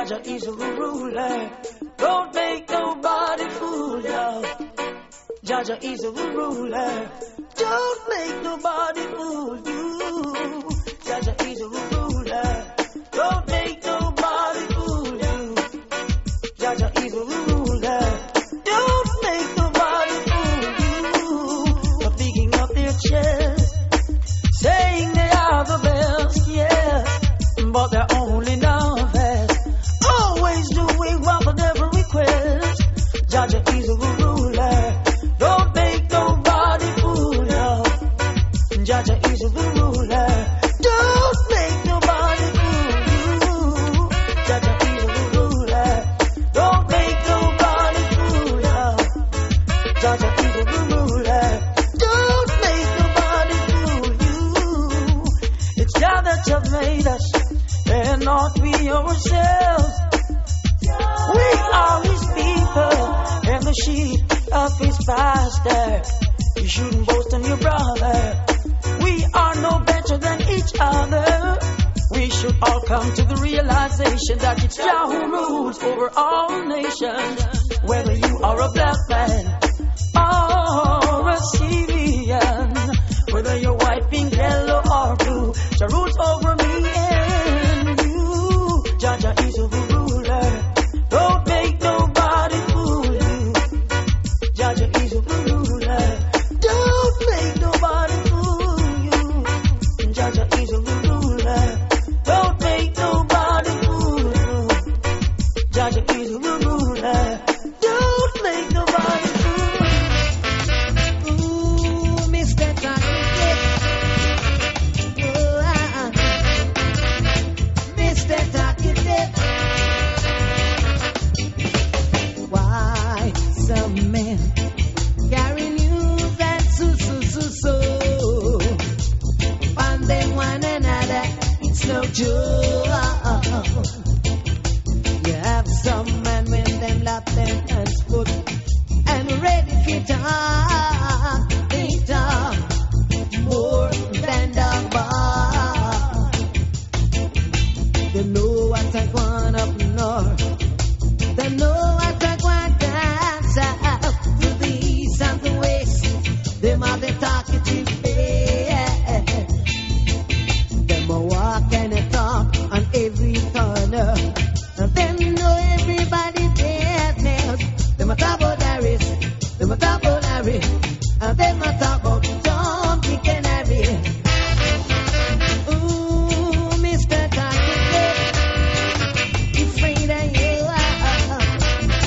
Jaja is the ruler. Don't make nobody fool ya. Jaja is the ruler. Don't make nobody fool you. Jaja is the ruler. Don't make nobody fool you. Jaja is the ruler. Don't make nobody fool you. For picking up their chest, saying they are the best, yes, but they're only novice. Always doing what the devil requests. Jaja is the ruler. Don't make nobody fool you. Jaja is the ruler. Don't make nobody fool you. Jaja is the ruler. Don't make nobody fool you. Jaja is the ruler. Don't make nobody fool you. It's God that have made us, and not we ourselves. We are His people, and the sheep of His pasture. You shouldn't boast on your brother. We are no better than each other. We should all come to the realization that it's Jah who rules over all nations. Whether you are a black man or a Syrian, whether you're white, pink, yellow, or blue, Jah rules over me and you. Jaja is a ruler. Don't make nobody fool you. Jaja is a ruler. Don't make nobody fool you. Jaja is a ruler. Don't make nobody fool you. Jaja is a ruler. Don't make nobody fool you. Ooh, Mr. Target. Oh, Mr. Target. Why some men carry news and so funding one another, it's no joke. You have some men when them lap them hands put and ready to talk. They talk more than the bar. They know what I want up north. They know what I want down south, to the east and the west. Them are the talkative head. Them a walk and a talk on every corner. And them know everybody business. Them a talk about Harris. Them a talk about Harry. And them a talk about John, Dick and Harry. Ooh, Mr. Talkative, afraid of you.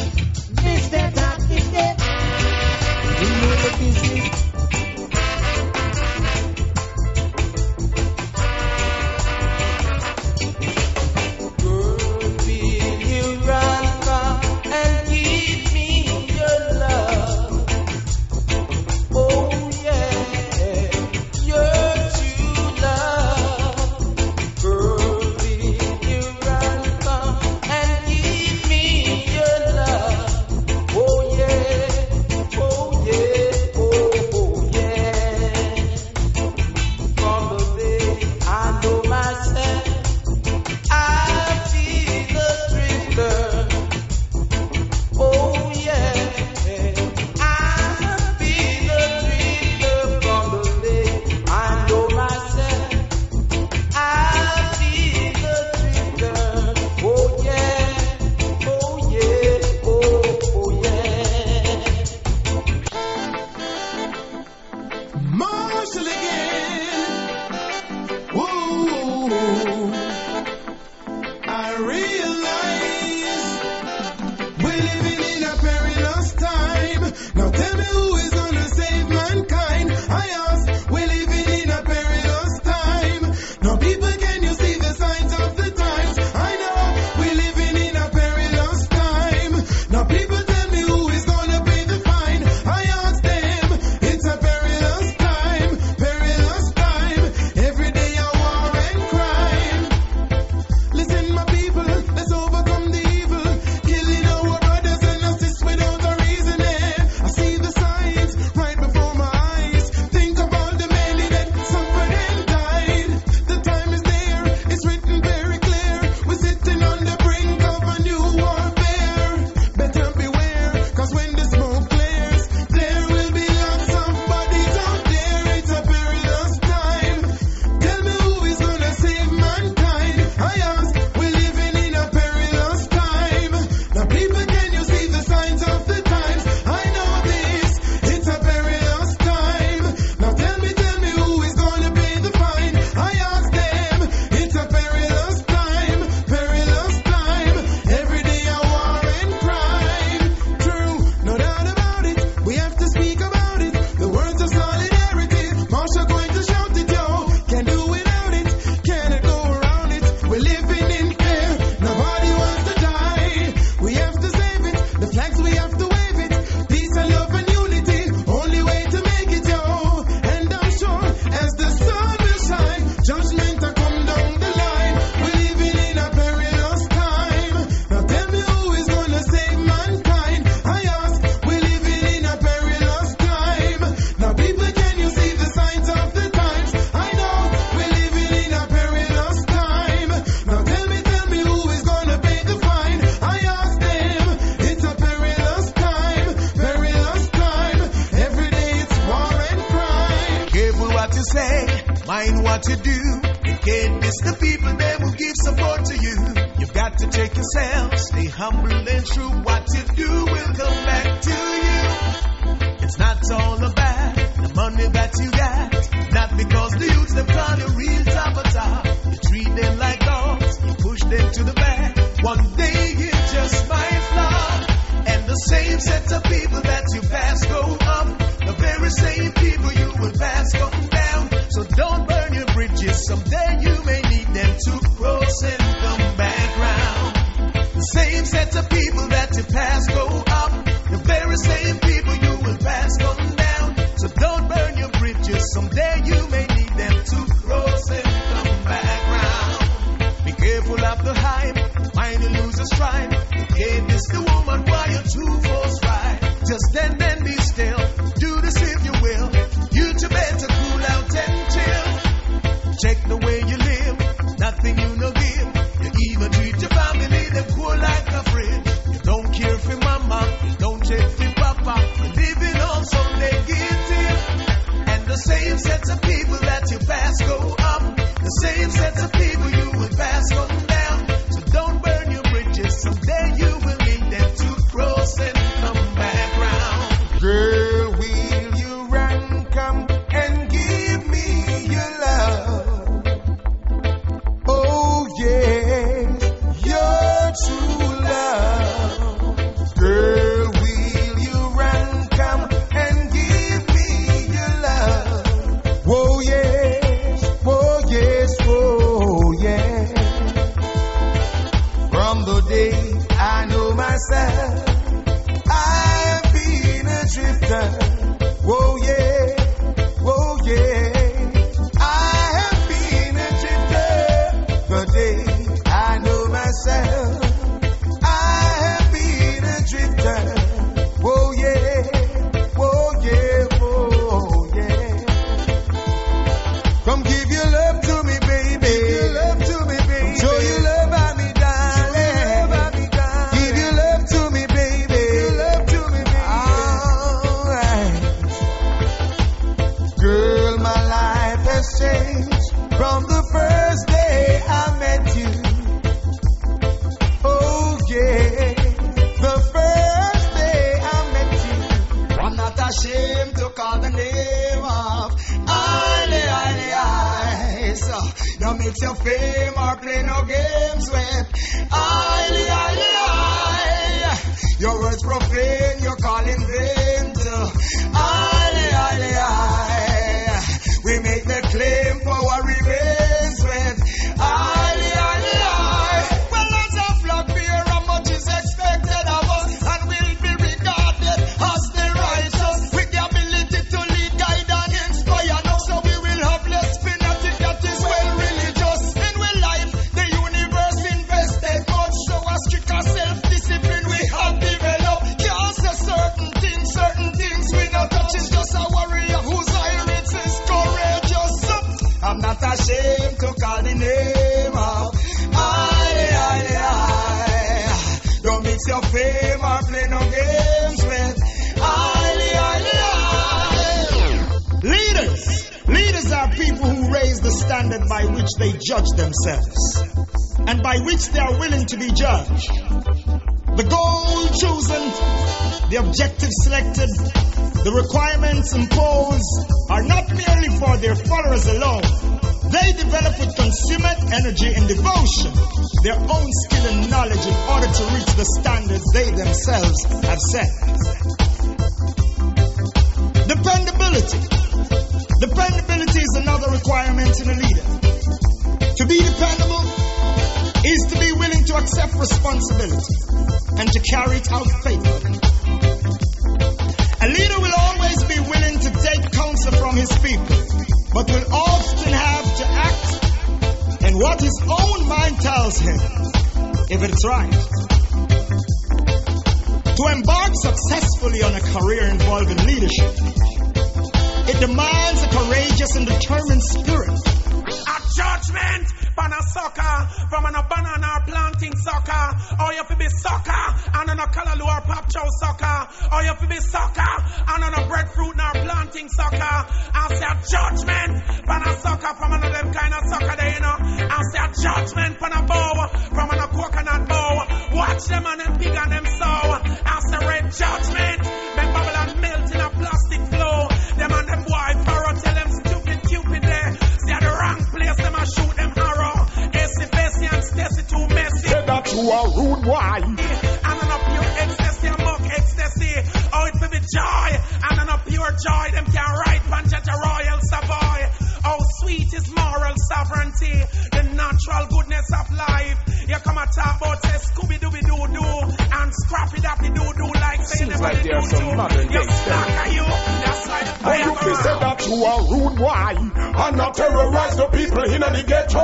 what you do. You can't miss the people that will give support to you. You've got to take yourself, stay humble and true. What you do will come back to you. It's not all about the money that you got. Not because the youths them call you real top of top. You treat them like dogs, you push them to the back. One day you just might flop. And the same set of people that you pass go up. The very same people you will pass go down. So don't burn your bridges. Someday you may need them to cross and come back round. The same set of people that you pass go up. The very same people you will pass go down. So don't burn your bridges. Someday you may need them to cross and come back round. Be careful of the hype. Mind you lose a stride. You can't miss the woman while you're too force right. Just stand and be still. Do this if you will. You too better cool out and chill. Check the way you live. Nothing you no give. You even treat your family them cool like a fridge. You don't care for mama. You don't check for papa. You're living on some negative. And the same set of people that you pass go up. The same set of people you will pass go down. So don't burn your bridges. Someday you will need them to cross and come back round. Girl, will you run, come and give me your love? Oh yes, your true love. Girl, will you run, come and give me your love? Oh yes, oh yes, oh yes. From the day I know myself, I've been a drifter. Oh yeah, oh yeah. I have been a drifter. The day I know myself, I have been a drifter. Oh yeah, oh yeah, oh yeah. Come give your love to me, baby. Give your love to me, baby. Show your love at me, darling. Give your love to me, baby. Give your love to me, baby. Alright. Girl, my life has changed from the first day I met you. Oh yeah, the first day I met you. I'm not ashamed to call the name of Ali. So don't mix your fame or play no games with Ali. Your words profane, you're calling vain to Ali. We make the claim for what remains with Ali. Well, as a flock bear, how much is expected of us, and will be regarded as the righteous, with the ability to lead, guide, and inspire. Now, so we will have less fanatic that is well religious. In our life, the universe invested much, so a stricter self-discipline we have developed. Can't say certain things we not touch. Is just a warrior whose iris is courageous. I'm not ashamed to call the name of Ali. Don't mix your fame or play no games with Ali. Leaders are people who raise the standard by which they judge themselves, and by which they are willing to be judged. The goal chosen, the objective selected, the requirements imposed are not merely for their followers alone. They develop with consummate energy and devotion their own skill and knowledge in order to reach the standards they themselves have set. Dependability. Dependability is another requirement in a leader. To be dependable is to be willing to accept responsibility and to carry it out faithfully. A leader will always be willing to take counsel from his people, but will often have to act in what his own mind tells him, if it's right. To embark successfully on a career involving leadership, it demands a courageous and determined spirit. A judgment, pan a sucker, from an banana planting sucker. Or you fi be sucker and on a callaloo or pop chow sucker. Or you fi be sucker and on a breadfruit nor planting sucker. I say a judgment pan a sucker from one of them kind of sucker there, you know. I say a judgment pan a bow from a coconut bow. Watch them and them pig and them sow. I say red judgment. Them bubble and melt in a plastic flow. Them and them boy furrow tell them stupid cupid there. See at the wrong place them a shoot them arrow. Bessie and Stacy too messy. Say that you are rude boy. And on a pure ecstasy and mock ecstasy. Oh, it for the joy. And on a pure joy, them can write Panchetta Royal Savoy. Oh, sweet is moral sovereignty, the natural goodness of life. You come and talk about say Scooby-Dooby-Doo-Doo and Scrappy-Dappy-Doo-Doo like say seems like there's some modern day you stuck at you. That's like oh, you feel say that you are rude boy and not terrorize the people in the ghetto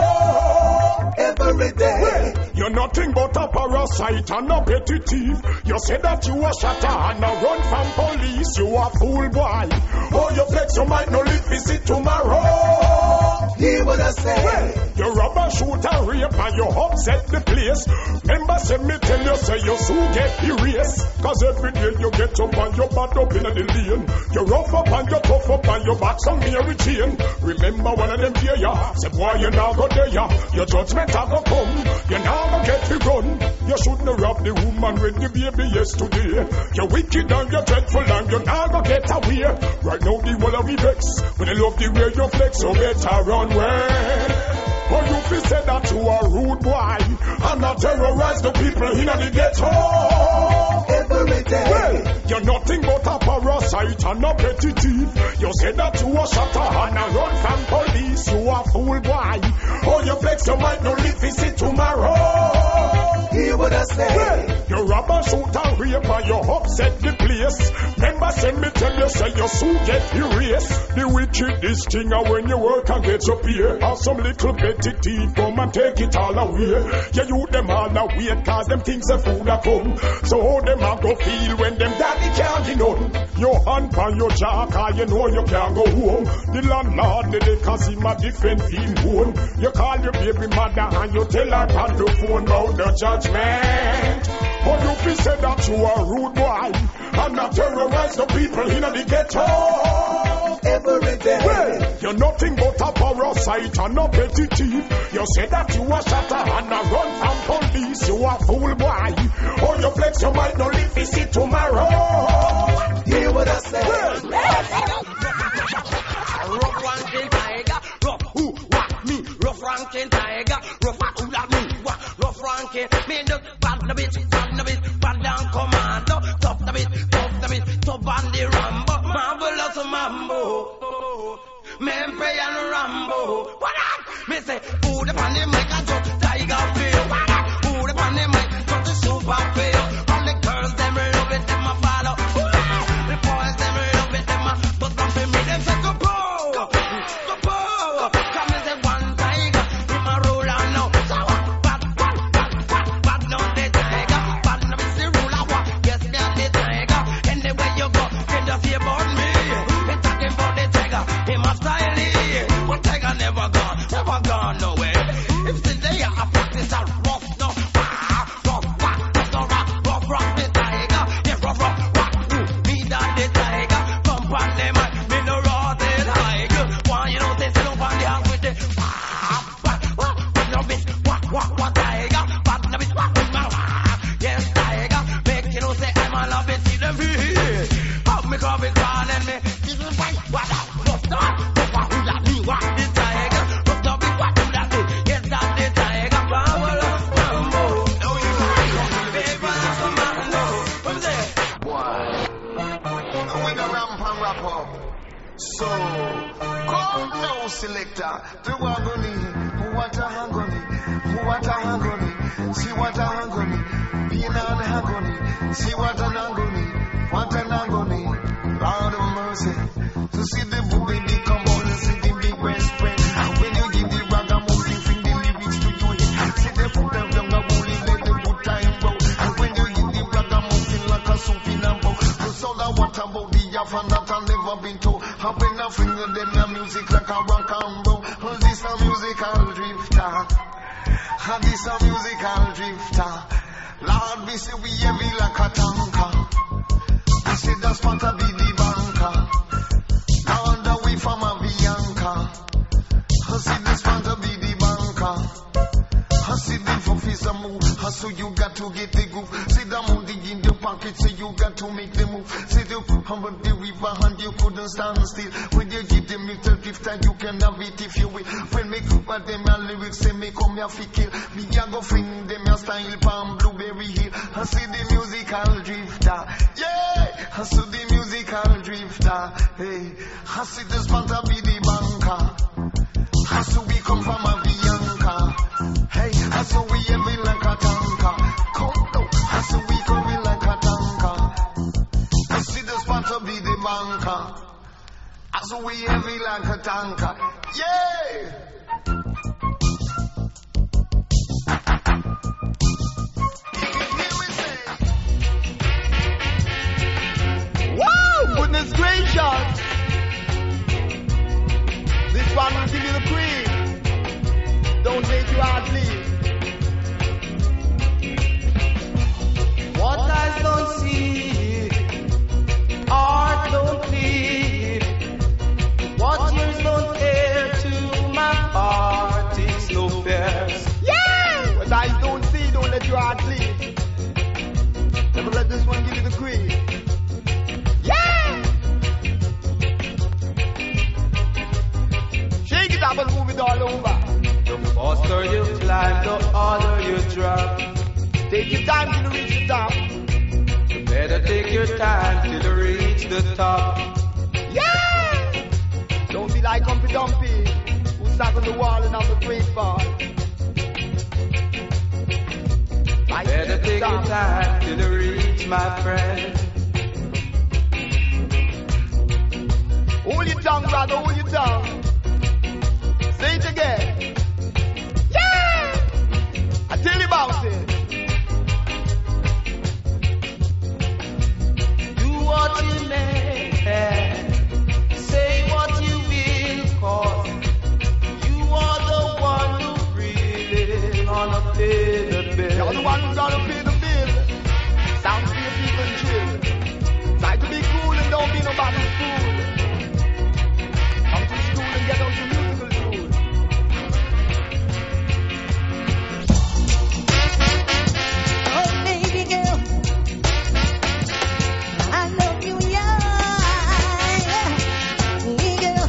every day. Well, you're nothing but a parasite and a petty thief. You say that you are shatter and a run from police. You are fool boy. Oh, you flex, you might not live visit tomorrow. Hear what I say. Well, you rob and shoot and rape and you upset the place. Remember, say me tell you, say you soon get erased. Cause every day you get up and you bad up in the lane. You rough up and you tough up and you back some Mary Jane. Remember one of them here, ya. Say boy, you now go there, ya. Your judgment have go come. You now go get the gun. You shouldn't rob the woman with the baby yesterday. You're wicked and you're dreadful and you now go get away. Right now the whole of the vex. When you love the way you flex, so better run away. Oh, you feel say that you are rude boy and not terrorize the people in the ghetto every day. Well, you're nothing but a parasite and a petty thief. You say that you are shatter and a run from police. You are fool boy. Oh, you flex, you might not live visit tomorrow. Hear what I say. Well, you rob and shoot and rape and you upset the place. Remember, send me tell you, say you soon get erased. The wickedest thing are when you work and get your pay. Or some little petty thief come and take it all away. Yeah, you them all away cause them things the food a come. So how them a go feel when them daddy can't get none. Your hand on your jaw cause you know you can't go home. The landlord did it cause him a different feel bone. You call your baby mother and you tell her on the phone about the judgment. Oh, you feel say that you are rude boy and not terrorize the people in the ghetto every day. Well, you're nothing but a parasite and a petty thief. You say that you are shatter and a run from police. You are fool boy. Oh, you flex, you might not live visit tomorrow. Hear what I say. Well, rough ranking tiger, rough who what me, rough ranking tiger, rough who that me, what rough ranking, me the bad the bit, bad down commando, top the bit, top on the Rambo, marvelous mambo, Mempe and Rambo, what up? Me say, who the pan the mic and just tiger feel, what up? Who the pan the mic, just the super feel, all the girls them love it, them a follow, the boys them love it, them a, but some for me them say go po, come and say one tiger, him a roll on now, so bad now the tiger, bad now it's the ruler, yes me and the tiger, anywhere you go, you just hear about me, they talking about the tiger, him a style, but tiger never gone nowhere, if still they are a practice a rough no, rough the tiger, yeah rough, me that the tiger, come on them, me no raw the tiger, why you know they sit up on the house with the, no bitch, what tiger, but no bitch, yes tiger, make you know say I'm a love it, see them here, how me come and call and me, this is why, what up, rough the tiger, rough the big, what do that do, yes that the tiger, power of mambo, no you baby, I'm a mambo, from there. When the ramp and wrap up. So, come now, selector. The wagoni, what a hangoni, what a hangoni, see what a hangoni, being on hangoni, see what an hangoni, what an hangoni, Lord of mercy. To see the boogie become on and see the big West spread. And when you give the ragamuffin, sing the lyrics to you, see the put them younger bully, let the good time go. And when you give the ragamuffin like a soup in a bowl, the soul of what about the Afan that I've never been told. How when I finger them your music like a rock and roll. Well, this a musical drifter. And this a musical drifter. Lord, we say we heavy like a tanker. We say the spotter be the banker. Now on the way from a Bianca. I see the spotter be the banker. I see the officer move, so you got to get the groove. See the money in your pocket, so you got to make the move. See the humble the river and you couldn't stand still. When you give them little gift and you can have it if you will. When me group at them your lyrics, say me come here fi kill. Me a go fling them your style palm Blueberry Hill. I see the musical drifter, yeah. I see the musical drifter, hey. I see the spotter be the banker. I see we come from a Bianca. Hey, I saw we heavy like a tanker. Come down, I saw we coming like a tanker. I see the spotter be the banker. I saw we heavy like a tanker. Yeah! Wow, goodness gracious! This one will give you the cream. Don't make you hard leave. What eyes don't see, heart don't feel. What ears don't hear, to my heart it's no fear. Yeah! What eyes don't see, don't let your heart leave. Never let this one give you the cream. Yeah! Shake it up and move it all over. The faster you climb, the harder you drop. Take your time till you reach the top. You better take your time till you reach the top. Yeah! Don't be like Humpy Dumpy, who sat on the wall and have a great fall. Better take your time till you reach, my friend. Hold your tongue, brother, hold your tongue. Say it again. Yeah! I tell you about it. Do what you may, say what you will, cause you are the one who really gonna pay the bill. You're the one who's gonna pay the bill. Sound for your people and chill. Try to be cool and don't be nobody's fool. Come to school and get on to musical school. Oh, baby girl, I love you, yeah, girl.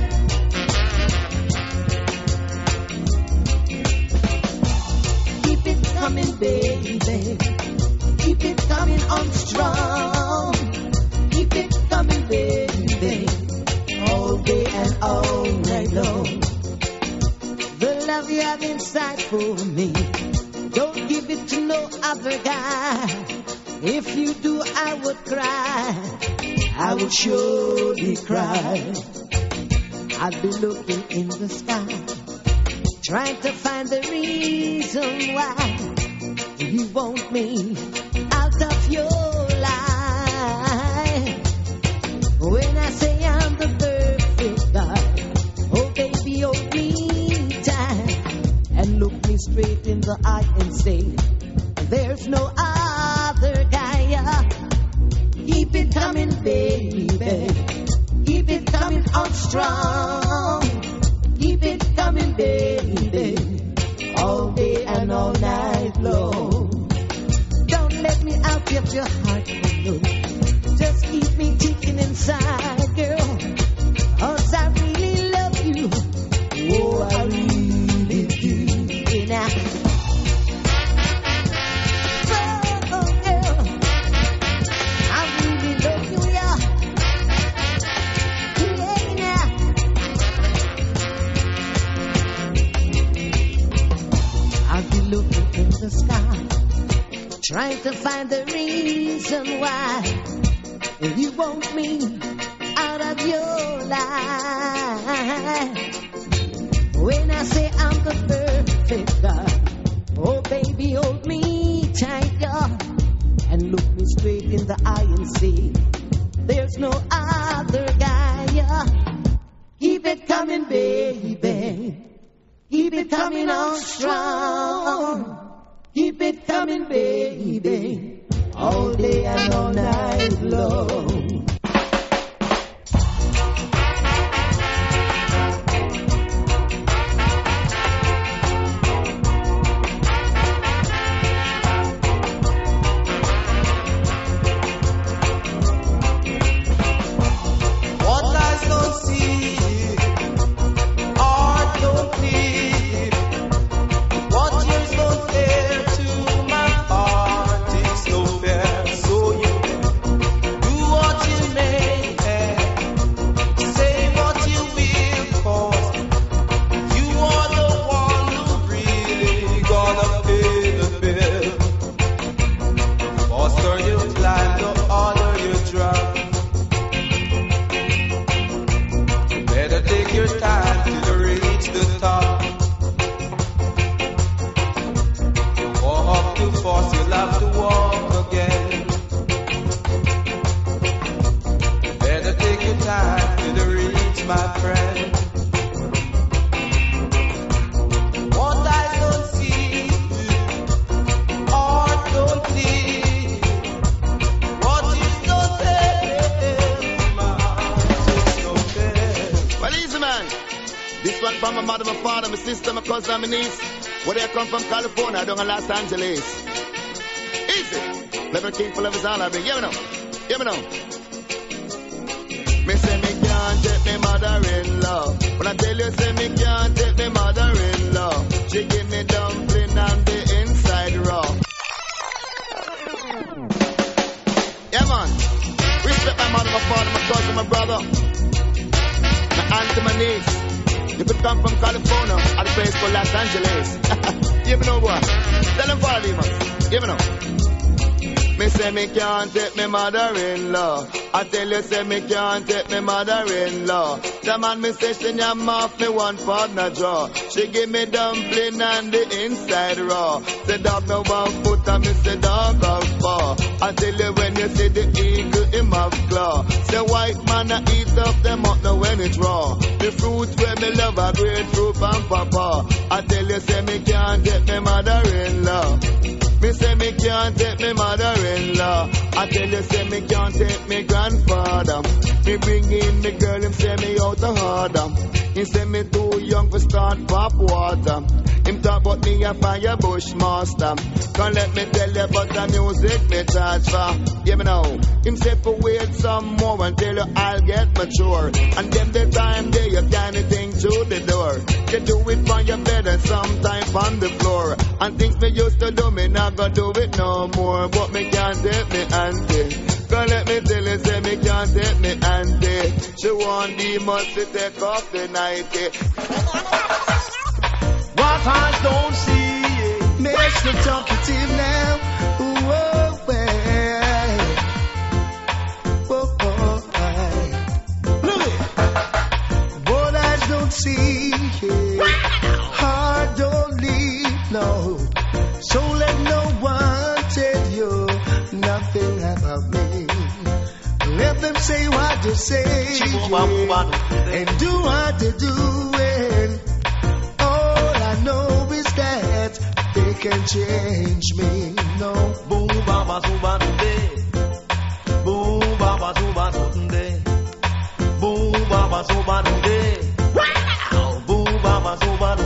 Keep it coming, baby. Keep it coming on strong. Keep it coming, baby. All day and all night long. The love you have inside for me, don't give it to no other guy. If you do, I would cry. I would surely cry. I'd be looking in the sky, trying to find the reason why you want me out of your life. When I say I'm the perfect guy, oh baby, hold me tight and look me straight in the eye and say, there's no other guy. Keep it coming, baby. Keep it coming on strong. Keep it coming, baby. All day and all night long. Don't let me out of your heart, no. Just keep me ticking inside, girl. 'Cause I really love you. Oh, I really do. Now, oh, girl, I really love you, yeah. Yeah, now. I'll be looking in the sky, trying to find the reason why you want me out of your life. When I say I'm the perfect guy, oh baby, hold me tight, yeah, and look me straight in the eye and say, there's no other guy, yeah. Keep it coming, baby. Keep it coming on strong. Keep it coming, baby. All day and all night long. I'm a niece. Where they come from, California, down in Los Angeles. Easy. Level king for love is all I bring. Hear me now. Hear me now. Me say me can't take me mother-in-law. When I tell you, say me can't take me mother-in-law. She give me dumpling and the inside raw. Yeah, man. Respect my mother, my father, my cousin, my brother. My aunt and my niece. You could come from California at a place called Los Angeles. Give me no boy. Tell them follow me, man. Give me no. Me say me can't take me mother-in-law. I tell you, say me can't take me mother-in-law. The man me say she yam off me one partner jaw. She give me dumpling and the inside raw. Say dog no one foot and me say dog of paw. I tell you when you see the eagle him have claw. Say white man a eat up them up now when it's raw. The fruit where me love a grapefruit and papa. I tell you say me can't take me mother-in-law. Me say me can't take me mother-in-law. I tell you say me can't take me grandfather. Me bring in me girl, him say me out of harder. He say me too young for start pop water. Him talk about me a fire bushmaster. Can't let me tell you about the music me charge for. Yeah me now. Him say for wait some more until you all get mature. And then the time there you can't anything to the door. You do it on your bed and sometimes on the floor. And things me used to do me not gonna do it no more. But me can't take me auntie. Can't let me tell you say me can't take me auntie. She want the must to take off the nightie. What eyes don't see makes me talkative now. Whoa, what eyes don't see, heart don't leave, no. So let no one tell you nothing about me. Let them say what they say, and do what they do. And all I know is that they can change me, no. Boom, baba, zuba, boom, baba, zuba, boom, baba, zuba, wow, boom, baba, zuba,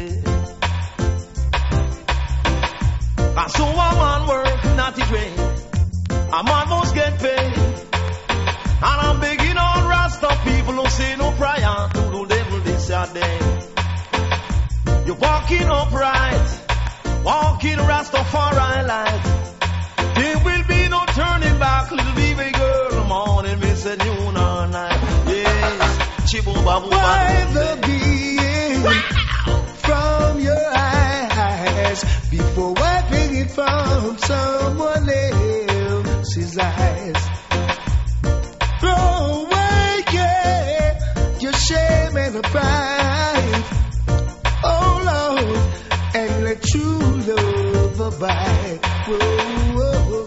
so I'm on work, not the way. I'm almost get paid. And I'm begging on Rasta people who say no prayer to the devil this or day. You're walking upright, walking Rastafari light. There will be no turning back, little baby girl. Morning, miss a noon or night. Yes, chibu babu. Why the being from your eyes before wiping it from someone else's eyes? Throw away, yeah, your shame and the pride. Oh Lord, and let true love abide. Whoa, whoa,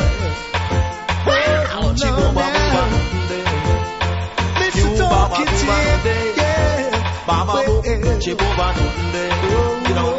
wow, chibu babu. Mr. Talkative, yeah. Baba book, she over you know.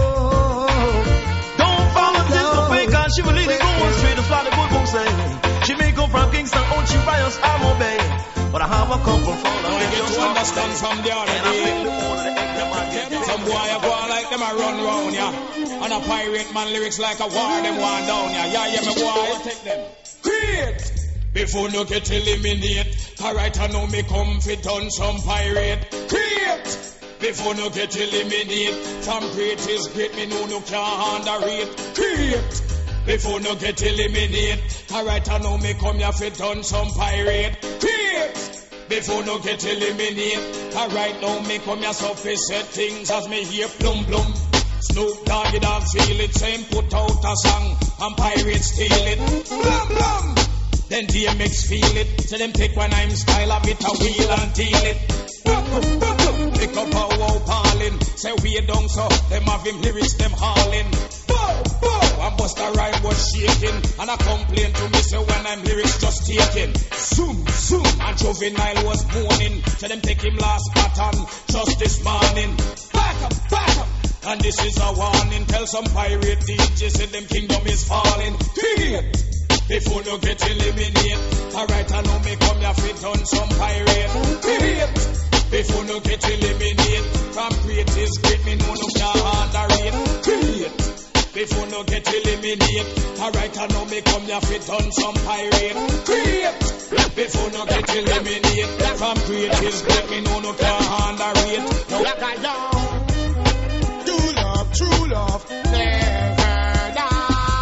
Don't follow this way, cause she will lead it going straight to fly the good book say. She may go from Kingston, oh, she bias, I'm obey. But I have a couple from the I get to understand from the other day. Some boy I go on like them I run round, yeah. And a pirate man lyrics like a war, them one down, yeah. Yeah, me boy, take them. Create! Before no get eliminate. Cause right I know me come fit on some pirate. Create! Before no get eliminate. From great is great, me know no can't underrate. Create! Before no get eliminate. Cause right I know me come here fit on some pirate. Create! Before no get eliminate. Cause right now me come here so fi set things as me hear plum plum. Snoop Doggy Dogg feel it, same put out a song and pirates steal it. Blum blum. Then DMX feel it, so them take when I'm style of it a wheel and deal it. Pick up a wow calling, say we down so them have him lyrics them hauling. And Busta Rhyme was shaking, and I complain to me say when I'm lyrics just taking. Zoom, zoom, and Juvenile was moaning, so them take him last pattern just this morning. Back up, back up. And this is a warning, tell some pirate DJs say them kingdom is falling. Before no get eliminate. Alright, I know me come here fit on some pirate. Before no get eliminate. From great is great, me know no can't underrate. Before no get eliminate. Alright, I know me come here fit on some pirate. Before no get eliminate. From great is great, me know no can't underrate. No, like I know. Do love, true love, never die.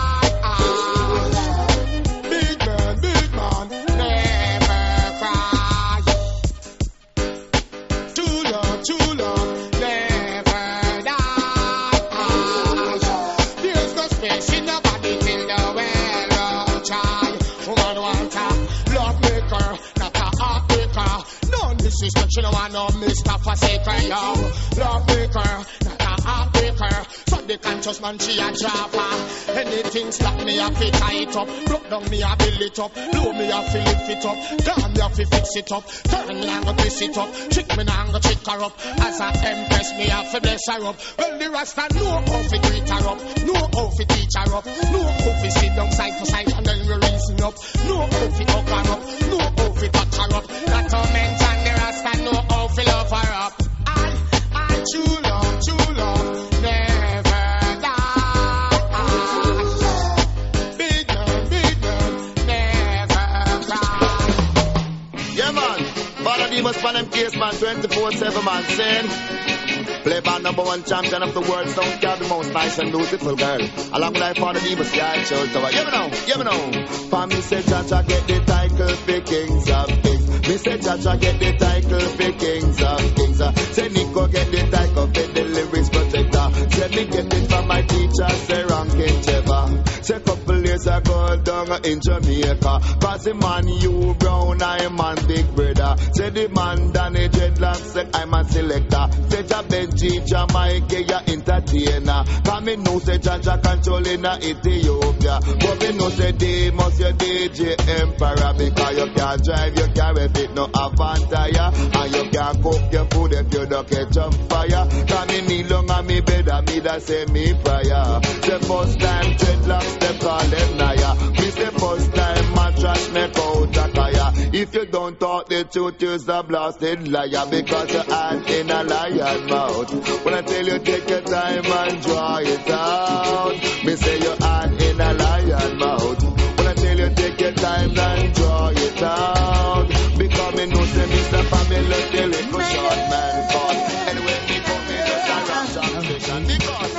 Big man, never cry. True love, never die. There's no space in nobody till the well try. Woman want a love maker, not a heartbreaker. No disrespect, you know I know Mr. Forsaker, yo. Love maker, not a heartbreaker. So the conscious man, she a dropper. Anything slap me, I fi tie it up. Broke down me, I build it up. Blow me, I fi lift it up. Down me, I fi fix it up. Turn me, I go twist it up. Trick me, I go trick her up. As I empress me, I fi bless her up. Well, the Rasta know how fi treat her up. Know how fi teach her up. Know how fi sit down side to side and then we reason up. Know how fi hug her up. Know how fi touch her up. That torment and the Rasta know how fi love her up. I true love, never die. Big man, never cry. Yeah, man. Father Demus for them case, man. 24/7, man. Saying. Play by #1 champion of the world, sound got the most nice and beautiful girl. Along with that Father Demus, yeah, I chose to you know. For me say Jaja get the title for kings of kings. Me say Jaja get the title for kings of kings. Say Nico get the title for the lyrics protector. Say me get it from my teacher, say ranking Trevor. Say couple years ago down in Jamaica. Cause the man you brown, I'm a big brother. Say the man Danny Dreadlocks, say I'm a selector. Say Benji, Jamaica, ya entertainer. Cause me know say Jaja controlling Ethiopia. But me know say Demus, your DJ Emperor. Because you can't drive, you can't fit no Avantaya. And you can't cook your food if you don't catch on fire. Cause me kneel long on me bed and me that say me prayer. The first time Dreadlocks, them call them Naya. Me say first time mattress make out a kaya. If you don't talk the truth, you're a blasted liar. Because your hand in a lion mouth. When I tell you take your time and draw it out. Me say your hand in a lion mouth. When I tell you take your time and draw it out. Because me know say Mr. Family tell it go short man fun. Anyway, me come me just a rap transition. Because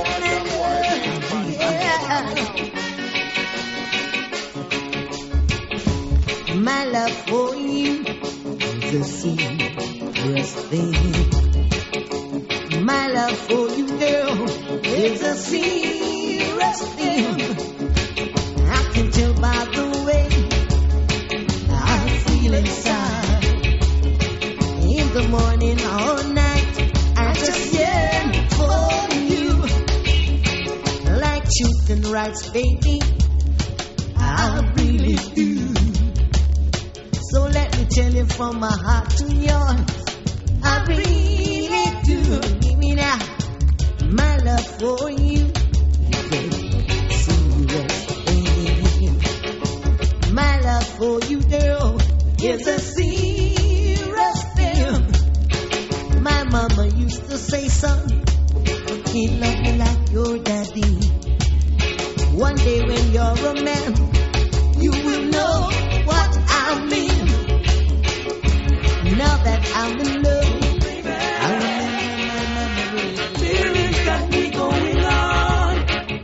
my love for you is a serious thing. My love for you, girl, is a serious thing. I can tell by the way I feel inside. In the morning or night, I just yearn for you. Like shooting rights, baby, I really do. So let me tell you from my heart to yours, I really do. Give me now my love for you. My love for you, girl, is a serious thing. My mama used to say, son, you can't love me like your daddy. One day when you're a man, you will know what I mean. Now that I'm in love, I remember my mama. Feelings got me going on.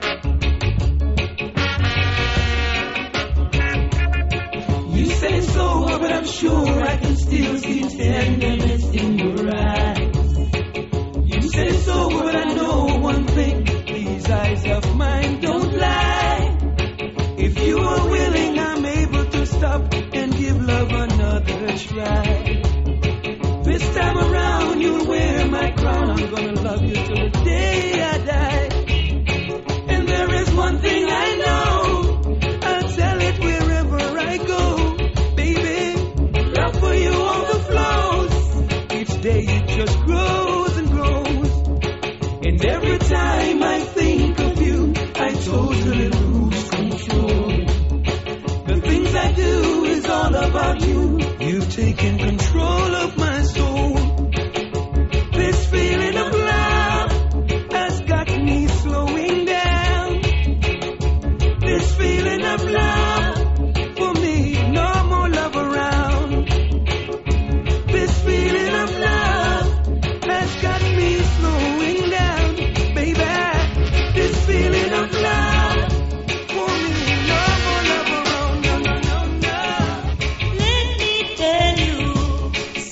You say so, but I'm sure I can still see tenderness in your eyes. You say so, but I know one thing, these eyes of mine don't lie. If you are willing, I'm able to stop and give love another try. This time around, you'll wear my crown. I'm gonna love you till the day I die. And there is one thing I know, I'll tell it wherever I go. Baby, love for you overflows. Each day it just grows and grows. And every time I think of you, I totally lose control. The things I do is all about you. You've taken control of my soul. This feeling of love has got me slowing down. This feeling of love, for me, no more love around. This feeling of love has got me slowing down, baby. This feeling of love, for me, no more love around. No, no, no, no. Let me tell you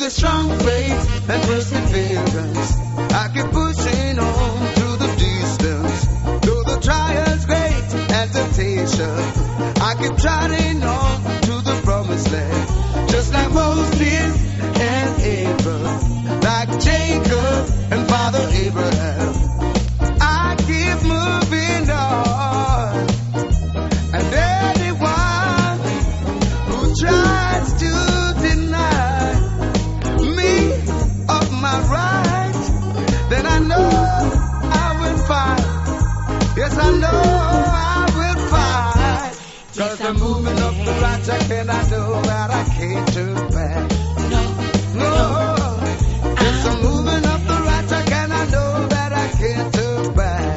a strong faith and perseverance, I keep pushing on through the distance. Through the trials, great and temptation, I keep trotting on to the promised land. Just like Moses and Abraham, like Jacob and Father Abraham, I keep moving on. And anyone who tries to deny me of my rights, then I know I will fight. Yes, I know I will fight. Cause I'm moving up the right track and I know that I can't turn back. No. Yes, I'm moving up the right track and I know that I can't turn back.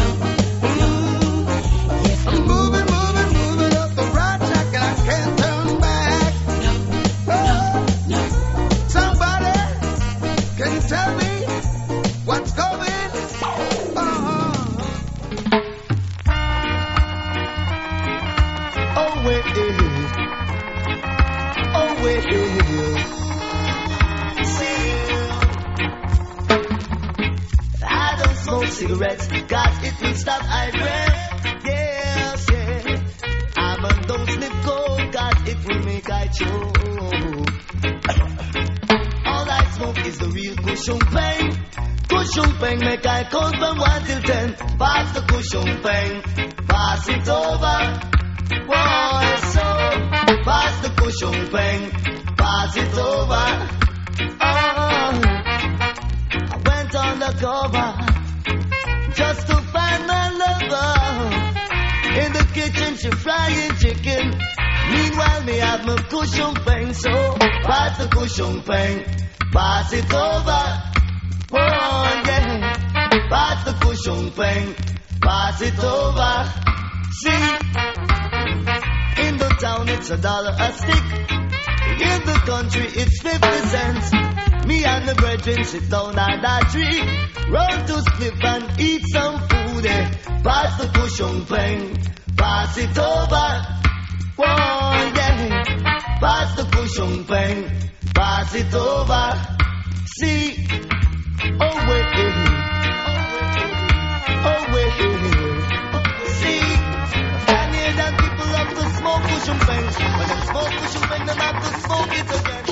I'm moving up the right track and I can't turn back. Somebody, can you tell me what's going on? Oh wait, see, I don't smoke cigarettes, cause it will stop I breath. Yes, yeah. I don't sniff coke, cause it will make I choke. All I smoke is the real cushion pain. Cushion pain make I count from 1 till 10. Pass the cushion pain, pass it over. Whoa, so pass the cushion pain, pass it over. Oh, I went on the cover just to find my lover. In the kitchen she frying chicken. Meanwhile me have my cushion pain. So pass the cushion pain, pass it over. Oh yeah, pass the cushion pain, pass it over. See, in the town it's $1 a stick. In the country it's 50 cents. Me and the brethren sit down at a tree, roll to split and eat some food. Pass the cushion pain, pass it over. Whoa, yeah. Pass the cushion pain, pass it over. See, oh wait, oh wait. See, I hear that people love to smoke cushion pain. When they smoke cushion pain, they have to smoke it again.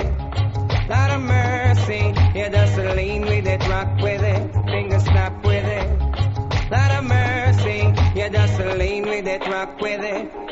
Hot mercy, you just lean with it, rock with it, finger snap with it.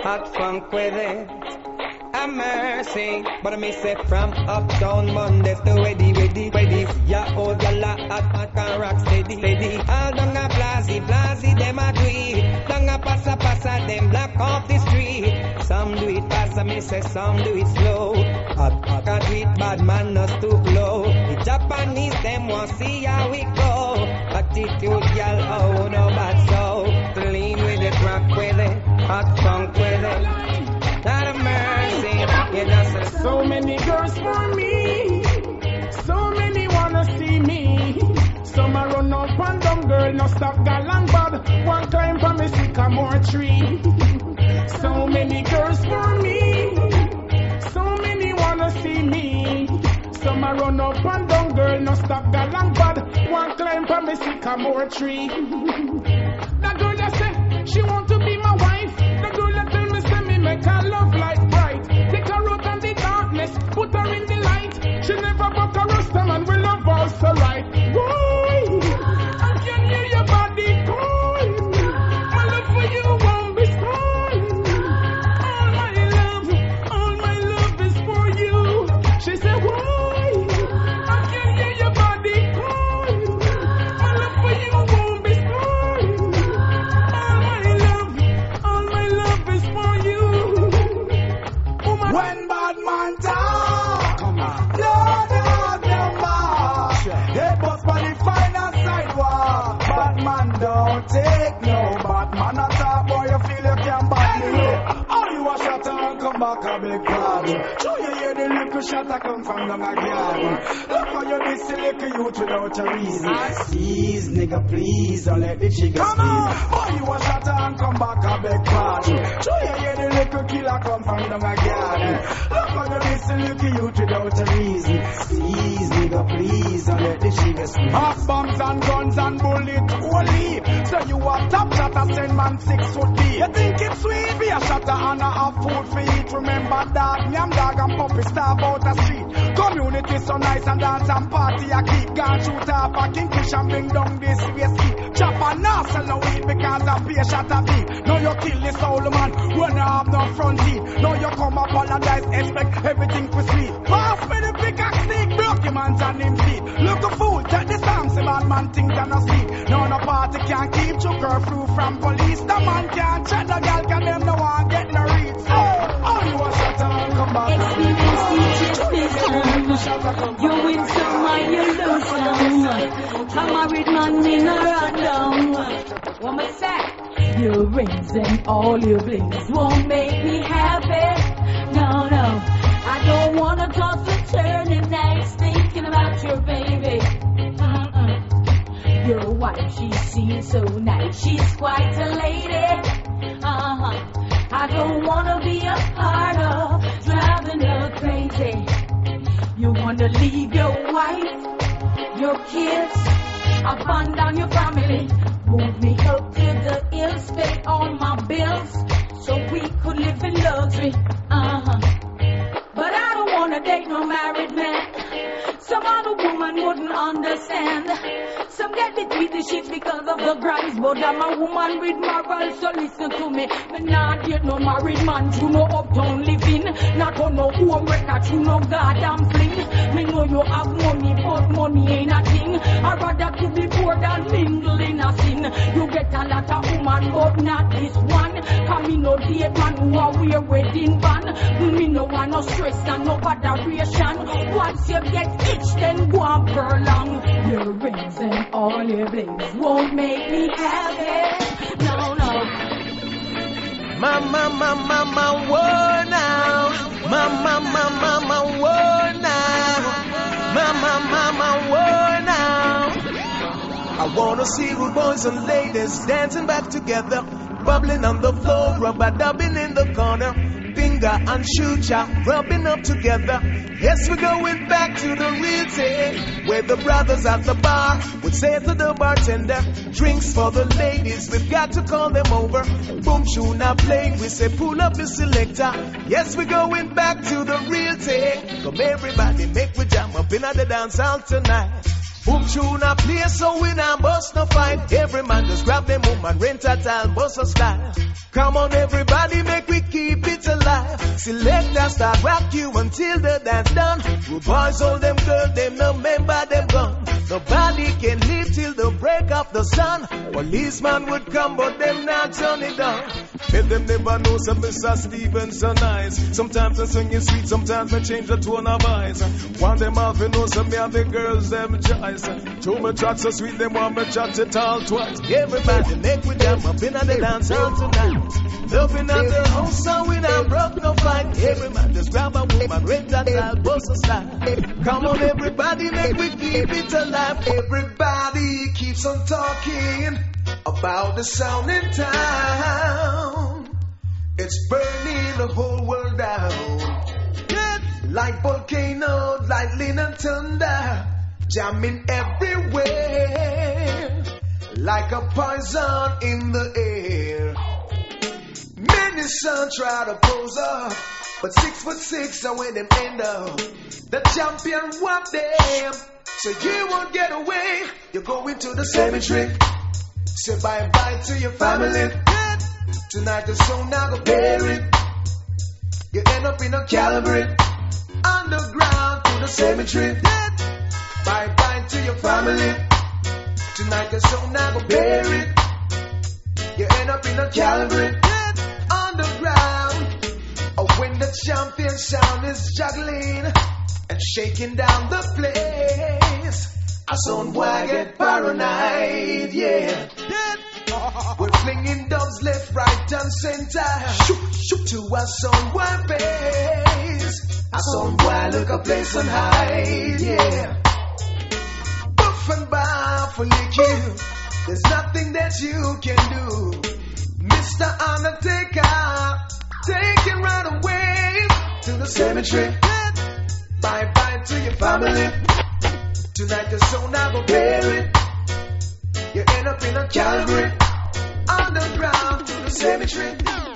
hot funk with it. A mercy, but I may say from uptown Mondays to ready. Yeah, oh, gala, hot can rock steady. All down a blazy, them a do it. Down a passa, them block off the street. Some do it fast, I may say some do it slow. Hot can't do it, bad man, not stoop low. The Japanese, them want see how we go. Attitude, y'all, oh, no bad soul. Clean with it, rock with it, hot funk with it. Not a mercy, you just say. So many girls for me, so many wanna see me. Some a run up and down, girl, no stop galang bad. One climb from a sycamore tree. So many girls for me, so many wanna see me. Some a run up and down, girl, no stop galang bad. One climb from a sycamore tree. That girl just say she want to be my wife. The girl that tell me say me make her love like bright. Take her out on the darkness, put her in the light. She never buck a rasta man, we love her so right. Boy, I can hear your body calling. My love for you won't be spoiling. All my love is for you. She said, why? I can hear your body calling. My love for you won't be spoiling. All my love is for you. When bad man talk, come on. No more. They bust on the final sidewalk. Bad man don't take no bad man attack. Boy, you feel you can battle it. All you a shot and come back a big problem. Show you hear the little shot that come from down a garden. Look how you this little youth without a reason. Seize, nigga, please don't let the chicken squeeze. Boy, you a shot and come back a big problem. Show you hear the little killer come from down a garden. Look how you this little youth without a reason. Seize, nigga, please don't let the chicken squeeze. Half bombs and guns and bullets, holy. So you a top shot a send man 6 foot deep. You think it's sweet? Be a shatter and a have food for eat. Remember dog, nyam dog and puppy star about the street. Community so nice and dance and party a keep. Gone shoot up a kingfish and bring down this whiskey. Chop a now sell no weed because a pay shot a beat. Now you kill the soul man when you have no front teeth. Now you come apologize, expect everything for sweet. Pass me the pickaxe stick, broke your man's and him feet. Look a fool, take the song, say bad man things and a sleep. Now no party can't keep your curfew from police. The man can't chat, the girl can them no one get no reads. Oh, you a shut up, come back. Experience teaches wisdom. You win some and you lose some. A married man in a rundown. What me say? Your rings and all your blings won't make me happy. No, I don't wanna toss and turn at night thinking about your baby. Your wife, she seems so nice, she's quite a lady. I don't wanna be a part of driving her crazy. You wanna leave your wife, your kids, abandon your family, move me up to the hills, pay all my bills, so we could live in luxury. But I don't wanna date no married man. Some other woman wouldn't understand. Some get between the sheets because of the grinds, but I'm a woman with morals, so listen to me. Me not get no married man, you no uptown living. Not on no home record, you no goddamn fling. Me know you have money, but money ain't a thing. I'd rather to be poor than mingle in a sin. You get a lot of woman, but not this one. Cause me no date man who are wear wedding band. Me no want no stress and no botheration. Once you get itch, then go and furlong. Your rings and all your blings won't make me happy. No. Mama, whoa now. Mama, whoa now. Mama, whoa now. I wanna see rude boys and ladies dancing back together, bubbling on the floor, rubber-dubbing in the corner. Finger and shoe chop, rubbing up together. Yes, we're going back to the real thing, where the brothers at the bar would say to the bartender, drinks for the ladies, we've got to call them over. Boom, shoe now play, we say pull up the selector. Yes, we're going back to the real thing. Come everybody, make we jam up in the dance hall tonight. Boom tune a play so we not bust no fight. Every man just grab them woman, rent a tile, bust a style. Come on everybody, make we keep it alive. Select us, start rock you until the dance done. Good boys hold them girls, them no member them gone. Nobody can live till the break of the sun. Policeman would come but them not turn it down. Tell them never know some Mr. Stevenson eyes. Sometimes I sing it sweet, sometimes I change the tone of voice. Want them off and know some me and the girls them choice. Show me chat so sweet, them want me chat it all twice. Everybody make with them up in the dance hall tonight. Loving at the house so we not broke no fight. Every man just grab a woman, rent that style, bust a style. Come on everybody, make we keep it alive. Everybody keeps on talking about the sound in town. It's burning the whole world down. Like volcano, lightning and thunder, jamming everywhere. Like a poison in the air. Many sons try to pose up, but 6'6" are when them end up. The champion want them, so you won't get away. You're going to the cemetery. Say bye-bye to your family. Tonight the soul now go bury. You end up in a Calvary. Underground to the cemetery. Bye-bye to your family. Tonight the soul now go bury. You end up in a Calvary. Underground. Oh, when the champion sound is juggling and shaking down the place, a son boy get paranoid, yeah. We're flinging doves left, right, and center. Shoot to a son boy face. A son boy look a place and hide, yeah. Buff and bar for lick you. There's nothing that you can do. Mr. Undertaker, take it right away to the cemetery. Bye-bye to your family. Tonight the soul now go bury. You end up in a Calvary. Underground to the cemetery.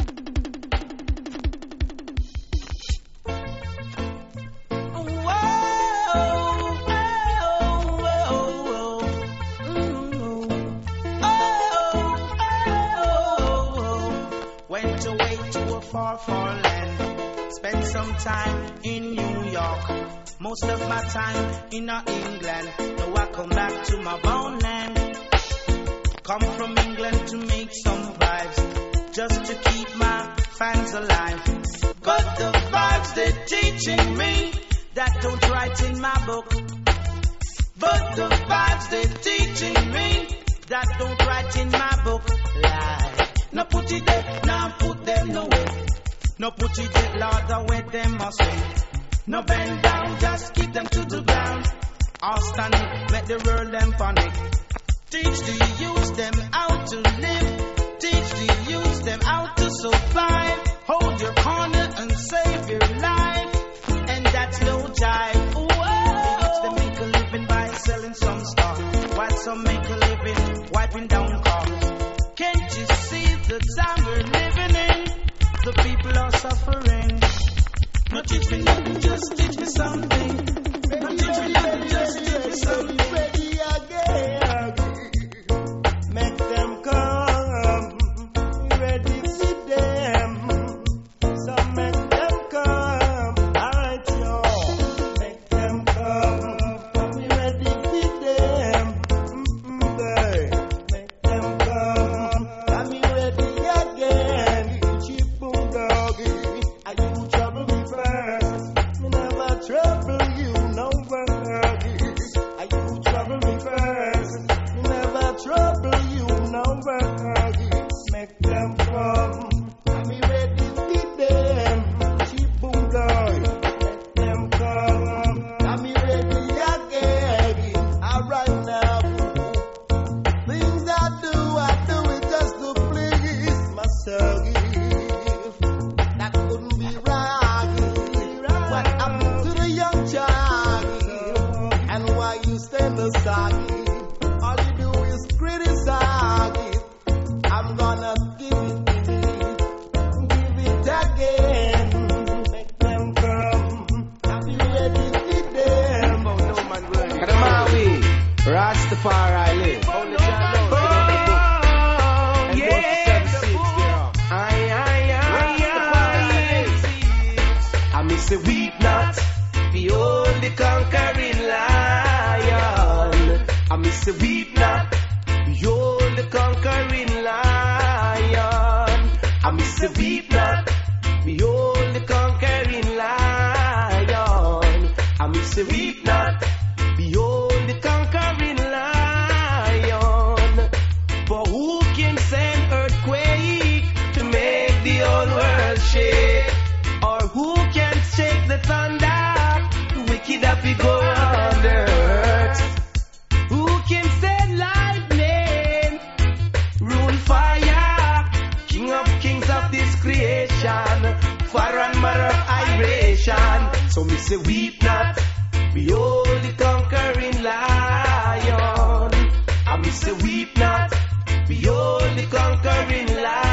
Went away to a far, far land. Spent some time in New York. Most of my time in England. Now I come back to my own land. Come from England to make some vibes, just to keep my fans alive. But the vibes they're teaching me, that don't write in my book. But the vibes they're teaching me, that don't write in my book. Lie. No put it there, now put them nowhere. No put it there, Lord, the way them must win. No bend down, just keep them to the ground. All stand up, let the world them panic. Teach the youth them how to live. Teach the youth them how to survive. Hold your corner and save your life. And that's no jive. Whoa. The youth them make a living by selling some stuff, while some make a living wiping down cars. Can't you see the time we're living in? The people are suffering. No teach me nothing, just teach me something. No teach me nothing, just teach me something. Ready again. Make them come. Ready for them. So make them come. Alright, yo. Make them come. We ready for them. Make them come. I'm ready again. Cheap boom doggy. Are you trouble me first? Me never trouble you, no burger. Are you trouble me first? Me never trouble you, no burger. Make them come. I'm ready for them. Cheap boom dog. Make them come. I'm ready again. Alright now. Things I do it just to please myself. That couldn't be right. What happened to the young child? And why you stand aside? All you do is criticize. I'm gonna give it again. Make them come. I'll be ready for them. Kadamawi, Rastafari live. Only John knows. And go to 7-6 there. I miss a weep not, behold the conquering lion. I miss a weep not, behold the conquering lion. I miss a weep not, behold the conquering lion. I miss a weep not, behold the conquering lion. For who can send earthquake to make the whole world shake? Or who can shake the thunder? The wicked that we go under. Who can send lightning? Rule fire. King of kings of this creation. Fire and mother of iration. So me say weep not. Behold the conquering lion. I me say weep not. Behold the conquering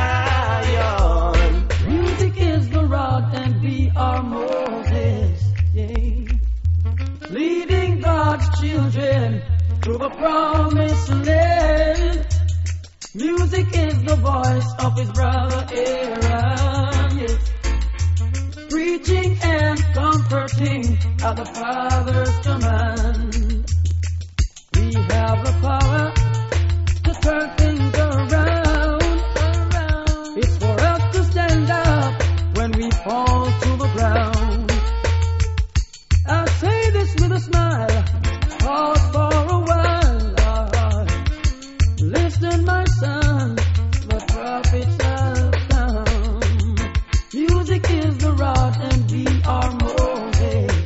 lion. Music is the rod and we are Moses, yeah. Leading God's children through the promised land. Music is the voice of his brother Aaron, yeah. Preaching and comforting at the Father's command. We have the power to turn things around. It's for us to stand up when we fall to the ground. I say this with a smile, pause for a while. Listen, my son, the prophets have come. Music is the rod and we are Moses,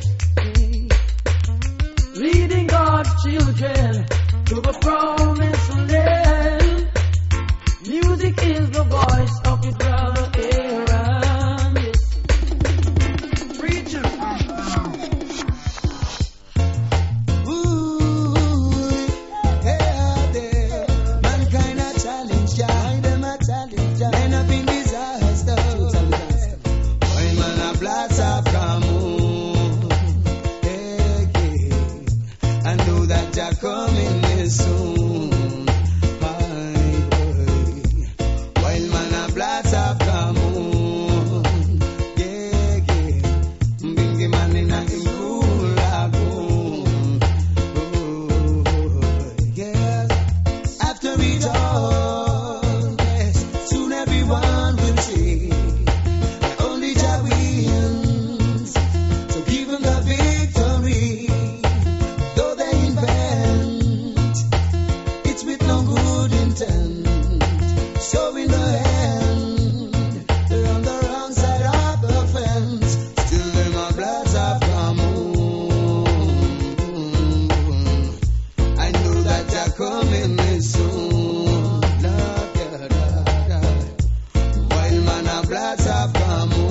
leading God's children to the promised land. Music is the voice of his brother Aaron, yes. Preacher. Mankind a challenge, yeah. Them a challenge, yeah. End up in disaster. When man a blast up come on, yeah, yeah. I know that you're coming here soon, my boy. While man a blast up come on, yeah, yeah. Bring the man in a him rule lagoon, oh, yes. After it all, yes, soon everyone will see. Only Jah wins, so give him the victory. Though they invent, it's with no good intent. So in the end, they're on the wrong side of the fence. Still them a blast of come on. I know that you're coming me soon. Lord, yeah, Lord, Lord. While man a blast of come on.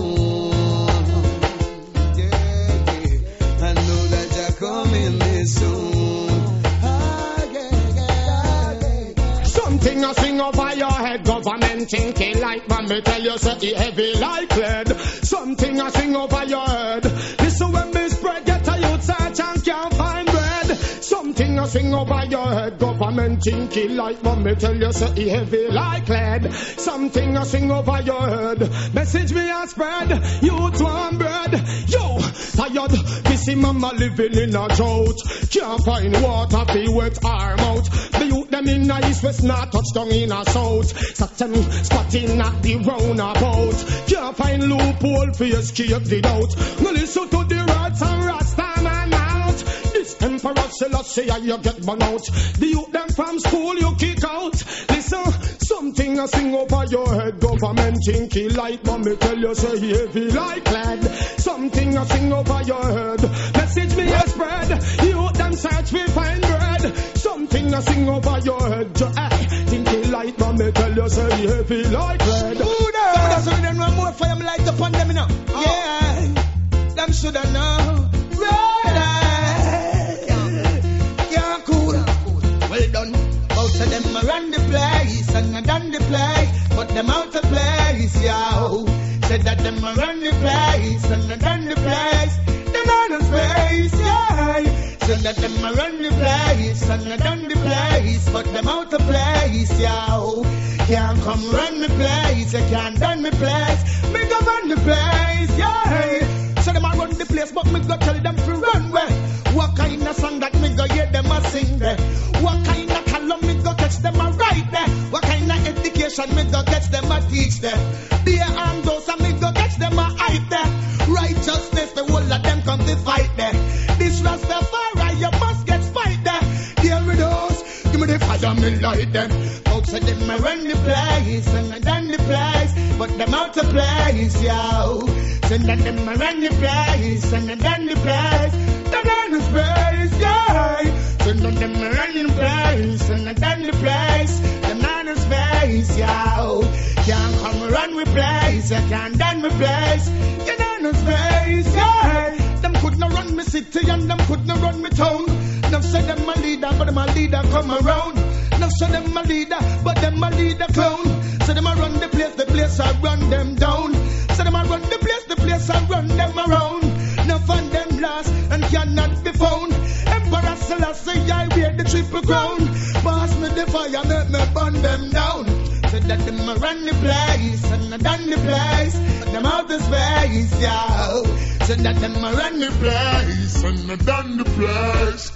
Yeah, yeah. I know that you're coming me soon. Ah, yeah, yeah, yeah. Something I sing over your head, government thinking like when me tell you say it heavy like lead. Something I sing over your head. Listen when me spread, get a youth search and can't find bread. Something I sing over your head, government thinking like when me tell you say it heavy like lead. Something I sing over your head, message me a spread, youth want bread. Yo, tired, busy mama living in a drought. Can't find water, be wet our mouth. The youth them in a east, west, north, touch down in a south. Sat them squatting at the roundabout. Can't find loophole for escape the doubt. No listen to the rats and rasta man out. This emperor Selassie you get burn out. The youth them from school you kick out. Listen, something I sing over your head, government thinking like but me tell you say heavy like lead. Something I sing over your head, message me a spread. Youth them search me find bread. Something I sing over your head, thinking like but me tell you say heavy like lead. Who there? Some of them run more fire, me light upon them, you know. Yeah, them shoulda know. Right, yeah, cool. Well done. Most of them a run the place and a done the play, but them out of place, yo. Said that them a run the place and a done the place, them out of space, yeah. Said that them a run the place and I done the place, but them out of place, yo. Can't come run me place, you can't done me place. Me go run the place, yeah. So them a run the place, but me go tell them to run where. What kind of song that me go hear them a sing there? What kind of column me go catch them a write there? What kind of education me go catch them a teach there? Beer and those and me go catch them a hype there. Righteousness, the whole of them come to fight there. This Rastafari, you must get spite there. Deal with those, give me the fire, me light them. Folks say them a run the place, and I done the place, but them out of place, yo. So that them a run the place, and I done the place. Them on the space, yeah. So that them a run the place, and I done the place. Them on the space, yo. Can't come run with place, I can't done my place. Get on the space, yeah. Them could not run me city and them could not run me town. Now say them a leader, but them a leader come around. Now say them a leader, but them a leader clown. Say them a run the place I run them down. Say them a run the place I run them around. Now find them lost and cannot be found. Emperor Selassie, I wear the triple crown. Pass me the fire, make me burn them down. Say that them a run the place and I done the place, but them out the space, yo. Say that them a run the place and I done the place.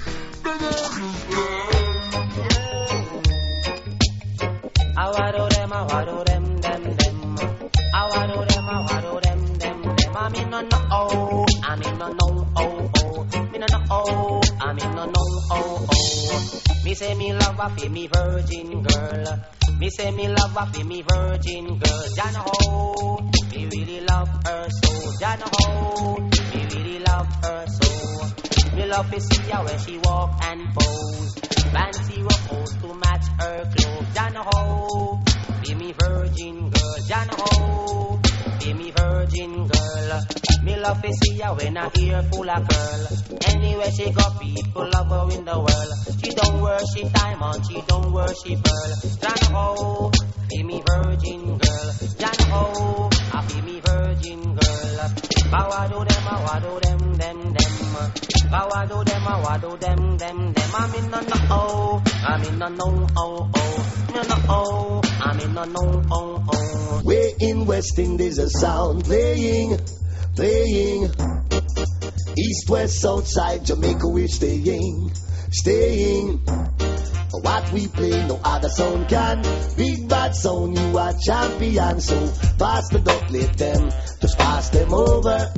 I wado them, them. I wado them. I'm in no oh, I'm in no oh. Me no oh, I'm in no oh. Me say me love her for me virgin girl. Me say me love her for me virgin girl. Jana ho, me really love her so. Jana ho, me really love her so. Me love to see her when she walk and pose. Fancy ruffles to match her clothes. Jana ho, be me virgin girl. Jana ho, be me virgin girl. Me love to see her when her ear full of curl. Anywhere she go, people love her in the world. She don't worship diamond, she don't worship pearl. Jana ho, be me virgin girl. Jana ho, I be me virgin girl. Bawado them. Bawado them. I'm in no oh, I'm in no oh. No, I'm in no oh. Way in West Indies a sound playing. East, west, south side, Jamaica we're staying. What we play, no other sound can. Big bad sound, you are champion. So pass the duck, let them, just pass them over.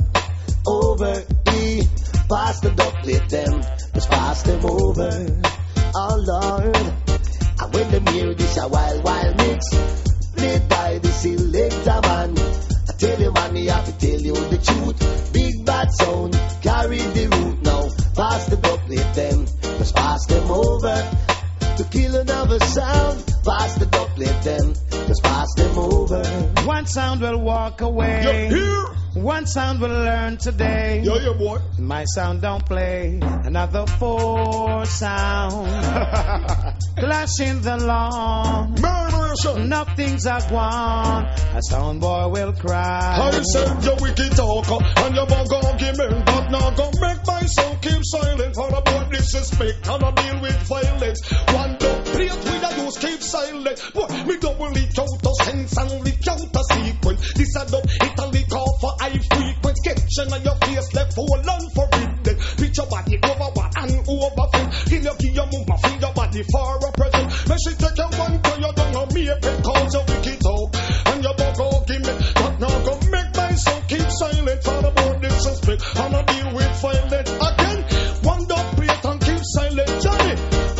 Pass the duck, let them, just pass them over. Oh Lord, and when them hear this a wild mix, played by the selector man. I tell you man, I have to tell you the truth. Big bad sound, carry the root now. Pass the duck, let them, just pass them over. To kill another sound, pass the duck, let them, just pass them over. One sound will walk away. Here. One sound will learn today. Yeah, boy. My sound don't play. Another 4 sound. Clashing the lawn. Nothing's a gone. A sound boy will cry. I said you wicked talker, and you won't go give me, but now go make my soul keep silent. For about disrespect, and I deal with violence. One don't play with a use, keep silent. Boy, me double leak out a sense and leak out a sequence. This a dub, it a leak off for high frequency. Sketching on your face left for unforbidden. Pitch your body over what and over film. Give your move, feel your body for a present. When she take your one to your down on me, because you wicked talk. And your bug give me, but now go make my soul keep silent. For about disrespect, and I deal with violence again. One dog plate and keep silent, Johnny.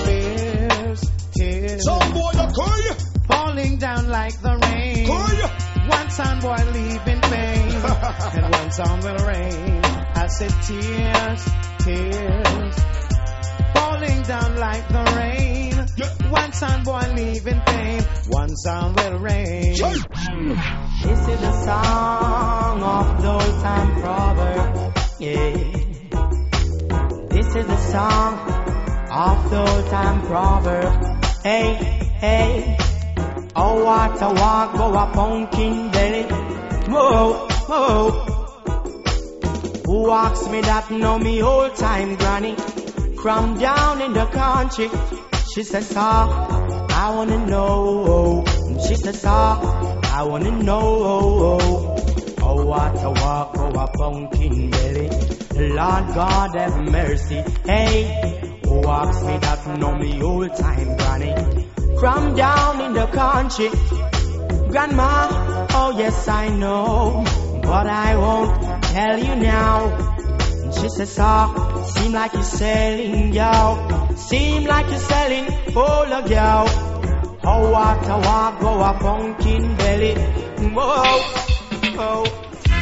Tears. Some boy a cry, falling down like the rain. Cry. One sound boy leaving pain, and one sound will rain. I said tears, falling down like the rain. Yeah. One sound boy leaving pain, one sound will rain. This is the song of the old time proverb. Yeah. This is the song of the old time proverb. Hey. Oh, what a walk, go a pumpkin belly. Whoa. Who asks me that? Know me old time granny. from down in the country. She said, sir, I wanna know. She said, sir, I wanna know. Oh, what a walk, oh, a pumpkin belly. Lord God have mercy. Hey, who asks me that? Know me old time granny. From down in the country. Grandma, oh yes I know, but I won't tell you now. She says, sir, seem like you're selling, yo. Seem like you're selling, oh look, yo. Oh, what a walk, go a pumpkin belly. Whoa, oh.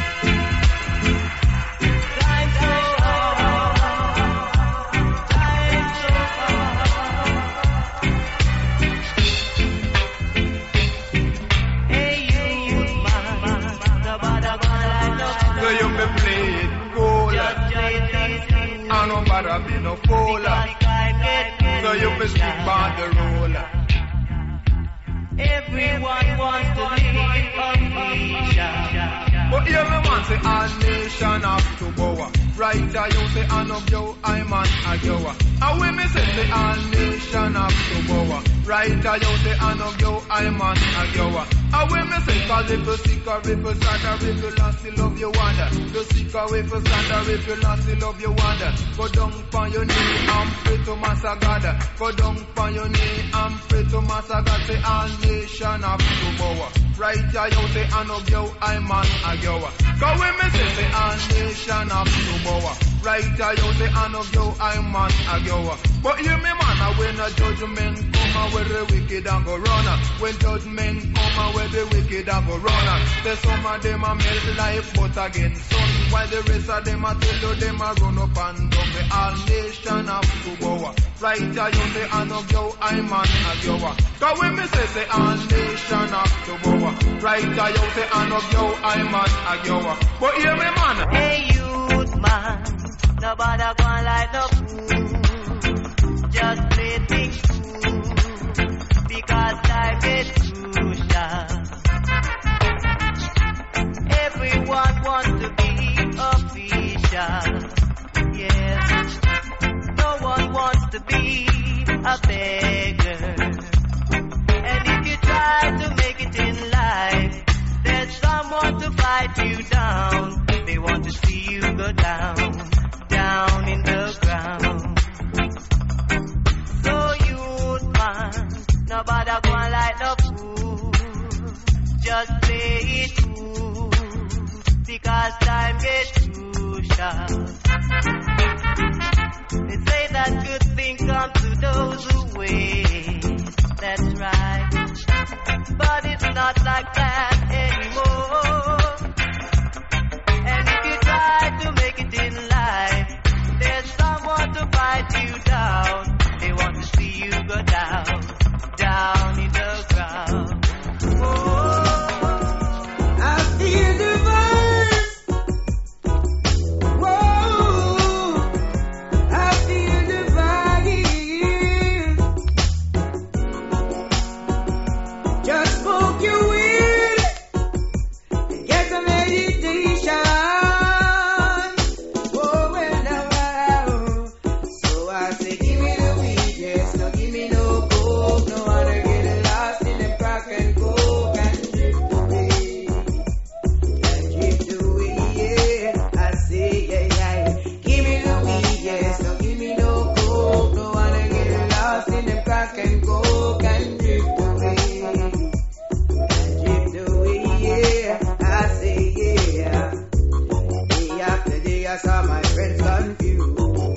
Be no fooler, so you be stick by the roller. Everyone wants to live a nation, but here me want say all nation have to go. Right you say I know you, I'm an agoa. And when me say all nation have to go. Right you say I know you, I'm an agoa. And when me say cause if you sick or if you sad or if you lost, still love you wonder. You sick or if you sad or if you lost, still love you wonder. Go down on your knee and pray to Master God. Go down on your knee and pray to Master God. Say all nation have to go. Right you say I know you, I'm an agoa. Cause when me say all nation have to go. Right you say I know you, I'm an agoa. But hear me man, when a judgment come where the wicked and go run. When judgment come where the wicked and go run. There's some of them a melt life but again sun. While the rest of them a tell you them a run up and down. The all nation have to go. Right you say I know you, I'm an agoa. Cause when me say all nation have to go. Right you say I know you, I'm an agoa. But hear me man. Hey youth man, nobody gonna light no fool. Just play things cool, because life is crucial. Everyone wants to be official. Yes, no one wants to be a beggar. And if you try to make it in life, there's someone to fight you down. They want to see you go down, down in the ground. So youth man, nobody gonna light no fool. Just play it cool, because time gets crucial. They say that good things come to those who wait. That's right, but it's not like that anymore. And if you try to make it in life, there's someone to fight you down. They want to see you go down, down in the ground. Oh, I feel the vibe. Whoa, I feel the vibe. Just smoke your weed and get some meditation. Oh, well, now, so I say, give me the weed, yes, no, give me no coke, no wanna get lost in them crack and coke and drift away, yeah. I say, yeah. Give me the weed, yes, no, give me no coke, no wanna get lost in them crack and coke and drift away, yeah. I say, yeah. Day after day, I saw my friends confused.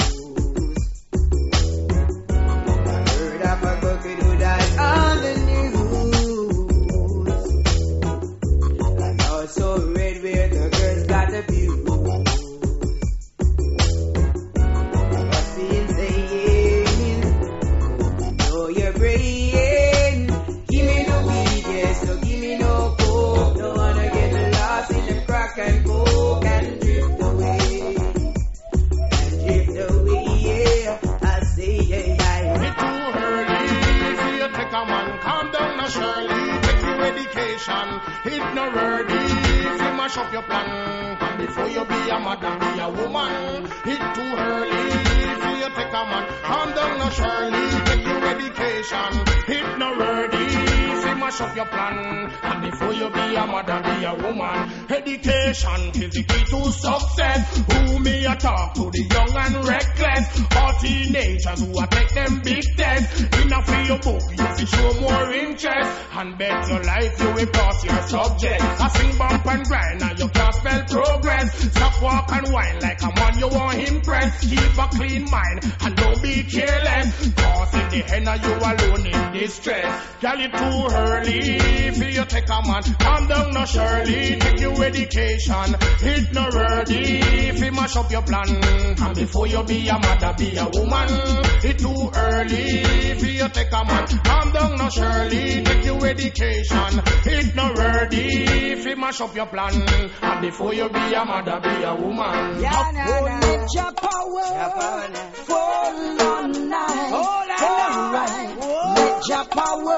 I heard of a crooked who died on the news. I know it's so red where the girls got abused. Must be insane. Know your brain. Give me no weed, yes, so give me no coke. Don't wanna get lost in the crack and coke and drift away. Yeah. I say, yeah. Me too early. If you take a man, calm down now, Shirley. Take your medication, hit no wordy. If you mash up your plan, and before you be a mother, be a woman. Hit too early. If you take a man. Calm down, no Shirley. Take your medication. Hit no ready. See, mash up your plan. And before you be a mother, be a woman. Education is the key to success. Who me a talk to the young and reckless? All teenagers who a take them big tests. In a field book, you see show more interest. And bet your life you will pass your subject. I sing bump and grind and you can't spell progress. Stop walk and whine like a man you want impress. Keep a clean mind and don't be careless. Cause in the end you alone in distress. Girl, it too early for you take a man. Calm down, no Shirley. Take your education. It no ready if you mash up your plan. And before you be a mother, be a woman. It too early for you take a man. Calm down, no Shirley. Take your education. It no ready if you mash up your plan. And before you be a mother, be a woman. Yeah, let your power fall on night. All right. Let your power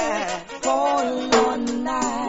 fall on night.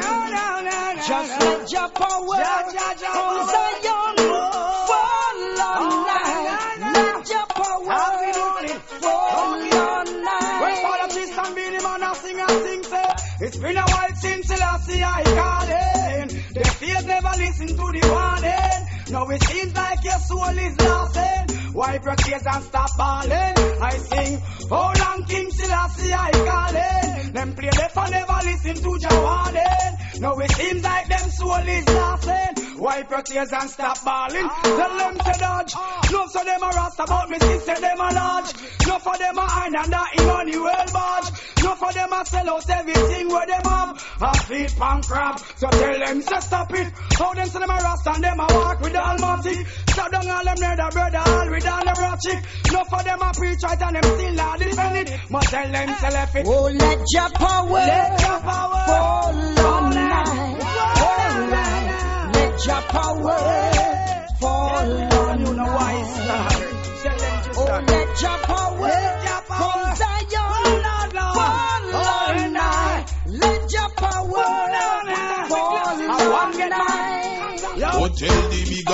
Just let your power from Zion fall on night. Let your power fall on night. When Father Peace and Billy Man are sing and sing, say, it's been a while since Selassie I calling. The fears never listen to the warning. Now it seems like your soul is lost. Wipe your tears and stop bawling. I sing, how long King Selassie I calling. Them play left and never listen to your warning. Now it seems like them soul is lost. Wipe your tears and stop bawling. Tell them to dodge. No for them a rasta about me sister them a lodge. No for them a iron and a Emmanuel badge. No for them a sell out everything where them have. A feed pan crab. So tell them to stop it. How them say them a rasta and them a walk with the Almighty. Stop down all them near the brother all with all them raw chick. No for them a preach right and them still not defend it. Must tell them to left it. Oh, let your power fall on night. All right. Let your power fall on you know why it's not. Oh, let your power from Zion fall on night. Let your power fall on night. Oh, tell the big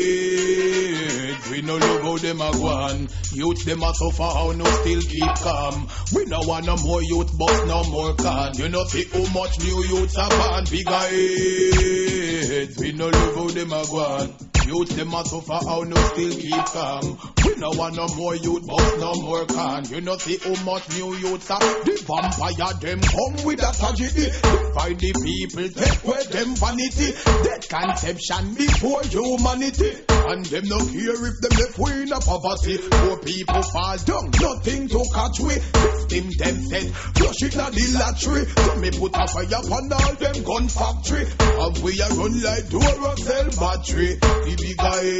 guy, we no love how them a go on. Youth them a suffer, how no still keep calm. We no want no more youth, but no more can. You know see how much new youths are born. Big guy, we no love how them a go on. Youth them a suffer, how no still keep calm. We no want no more youth, but no more can. You know see how much new youths are. The vampire them come with a tragedy. Divide the people, take away them vanity. That conception before humanity. And them no care if them left we in a poverty. Poor people fall down, nothing to catch we. Victim them said, flush it na the lottery. So me put a fire upon all them gun factory. And we a run like Duracell battery. The big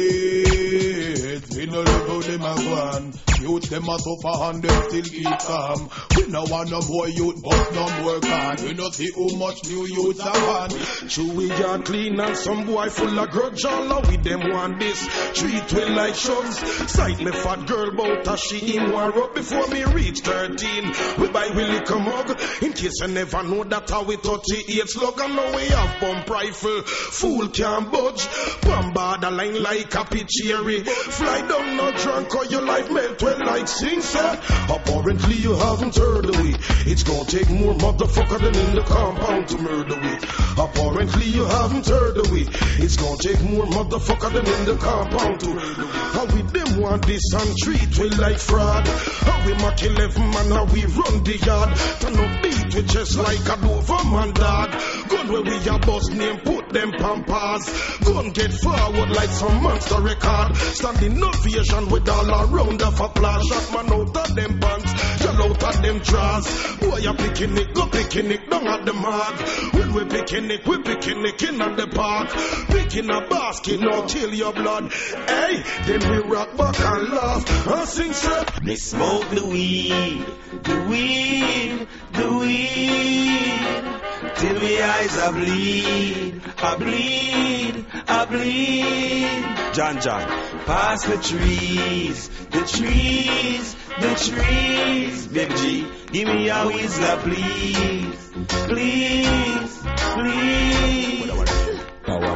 guys, we no look how them a go on. Youth them a suffer and them still keep calm. We no want no more youth, but no more can. We no see how much new youths are born. Chewy are clean and some boy full of grudge. All of with them want this. Treat we like shugs. Sight me fat girl bout a she in war up before me reach 13. We buy Willie come mug. In case you never know that how we 38 slug. And now we have pump rifle. Fool can't budge. Bombard the line like a pitchery. Fly down not drunk or your life melt well like sing said. Apparently you haven't heard of it. It's gonna take more motherfucker than in the compound to murder it. Apparently you haven't heard of it. It's gonna take more motherfucker than in the compound to murder it. How we them want this and treat we like fraud. How we mark 11 man, how we run the yard. Turn up beat we just like a Doberman dog. Gun where we a boss name, put them pampas. Gun get forward like some monster record. Standing ovation with all around of applause. Shot man out of them pants, shell out of them drawers. Boy a picking it, go picking it down at the mark. When we picking it in at the park. Picking a basket, no kill your blood. Hey, then we rock back and laugh and sing straight. They smoke the weed, the weed, the weed. Till my eyes I bleed, I bleed, I bleed. John, past the trees, the trees, the trees. Baby G, give me a whistler, please, please, please.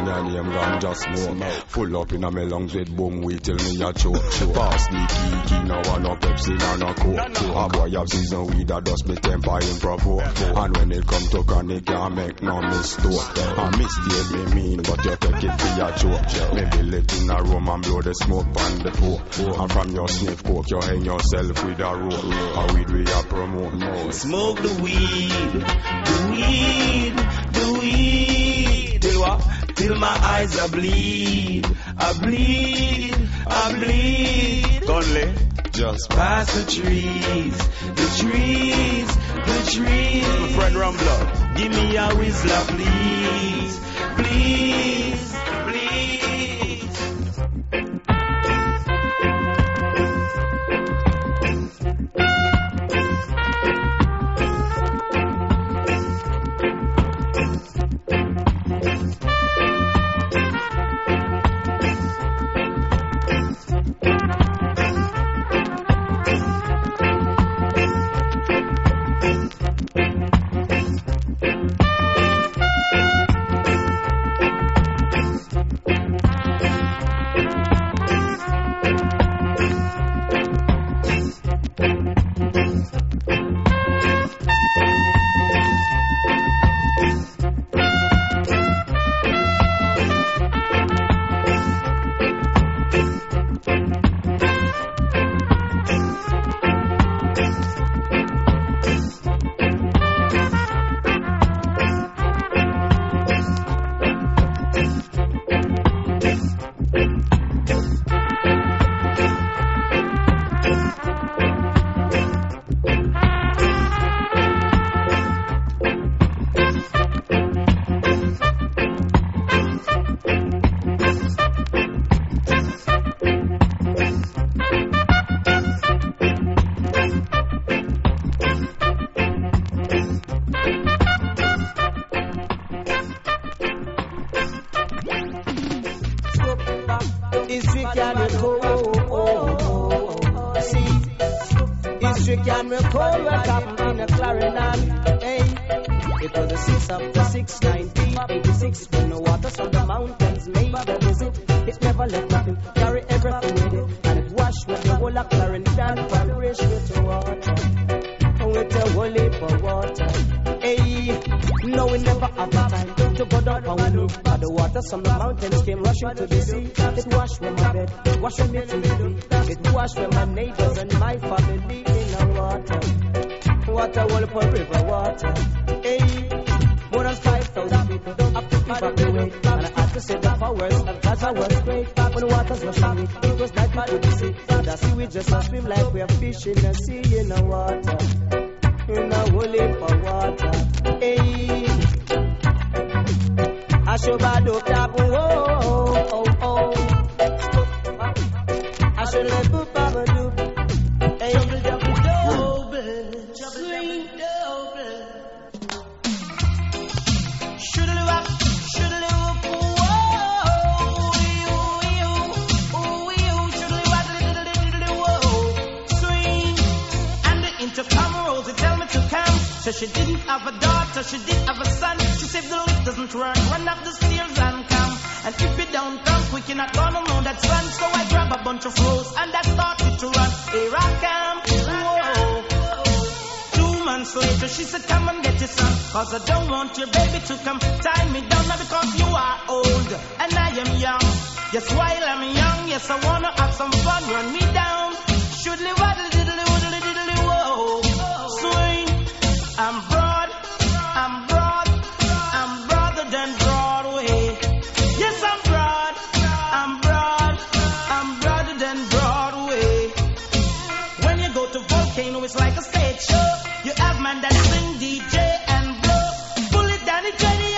and your name gone just smoke. Full up in a me lungs with boom weed till me a choke. Pass the key, no one no Pepsi, no Coke. A boy have season weed that does me temper him provoke. And when it come to chronic, can't make no mistake. A mistake me mean, but you take it for your joke. Maybe let in a room and blow the smoke on the pool. And from your sniff coke, you hang yourself with a rope. A weed we a promote. Smoke the weed, the weed, the weed. Till what? Till my eyes are bleed, I bleed, I bleed. Conley, just past the trees, the trees, the trees. My friend Rambler, give me a whistler, please, please, please. Some mountains came rushing to the sea. It washed from my bed, washed from me to the feet. It washed from my neighbors and my family in the water. Water, Walpole River water. Hey, more than 5,000 people have to evacuate. And I had to say the powers of God was great. When the waters rushing me, it was like my to see. The sea we just swim like we are fish in the sea in the water. In the Walpole water. Hey. I should have do tap, oh, oh, oh. I should let the Baba do. Hey, double, swing double. Should have up, oh, swing. And the intercom rolls, they tell me to come. So she didn't have a daughter, she did have a son. She said the lift doesn't run up the stairs and come. And if you don't come quick, you're not gonna know that son. So I grab a bunch of rose and I started to run. Here I come, whoa. 2 months later, she said, come and get your son. Cause I don't want your baby to come tie me down. Now because you are old and I am young. Yes, while I'm young, yes, I wanna have some fun. Run me down. Shoodly waddle diddly woodly diddly whoa. Swing. I'm broad, I'm broad, I'm broader than Broadway. Yes, I'm broad, I'm broad, I'm broader than Broadway. When you go to Volcano, it's like a stage show. You have man that sing, DJ and blow. Pull it down, it's ready,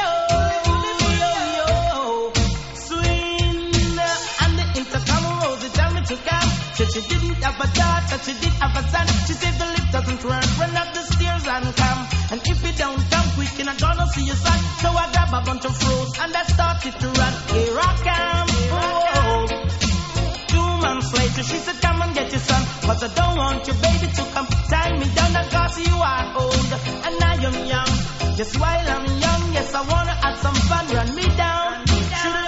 yo. Swing, and the intercom rose, they tell me to come. She didn't have a daughter, she did have a son. She said the lift doesn't run up the stairs and come. And if you don't come quick, you're not gonna see your son. So I grab a bunch of rose and I started to run. Here I come, oh. 2 months later, she said, come and get your son. Cause I don't want your baby to come tie me down. Cause you are old and I am young. Just while I'm young, yes, I wanna have some fun. Run me down. Should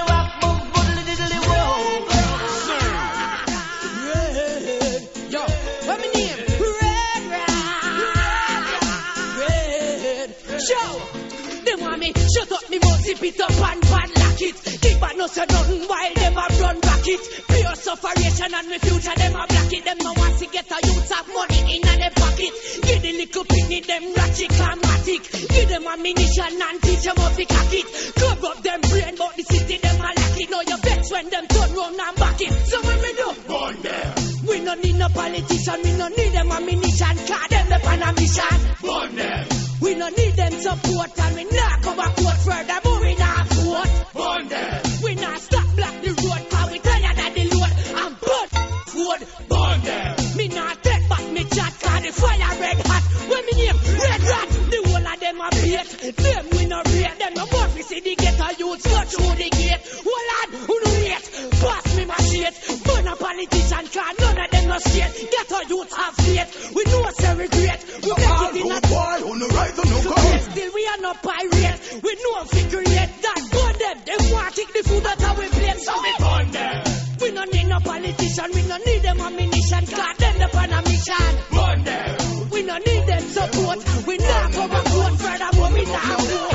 Zip it up and padlock it. Keep a no say nothing while them a run back it. Pure sufferation and me future them a black it. Them no want to get a youth of money in their pocket. Give the little picnic them ratchet climatic. Give them ammunition and teach them how to cock it. Cover up them brain but the city them a lack it. Know your vex when them turn round and back it. So when me do, burn them. We no need no politician, we no need them ammunition. Cause them the pan a mission. Burn them. We no need them support and we not come back out further, but we not vote. Burn them. We not stop block the road, cause we tell you that the load and blood food. Burn them. Me not take back me chat, cause the fire red hot. When me name red rat, the whole of them a bait. Them we no rate, them no more we see the ghetto youths go through the gate. Hold on, who no wait, pass me my shit. Burn a politician, cause none of them no straight. Ghetto youths have faith, we know say regret. We make it in a boy on the right on the go. Still we are not pirate, we know figure yet. That burn them, they want to take the food out of we plate, so we burn them. We no need no politician, we no need them ammunition, cause them the pan a mission. Burn them. We no need them support, we not come back out further, but we not vote.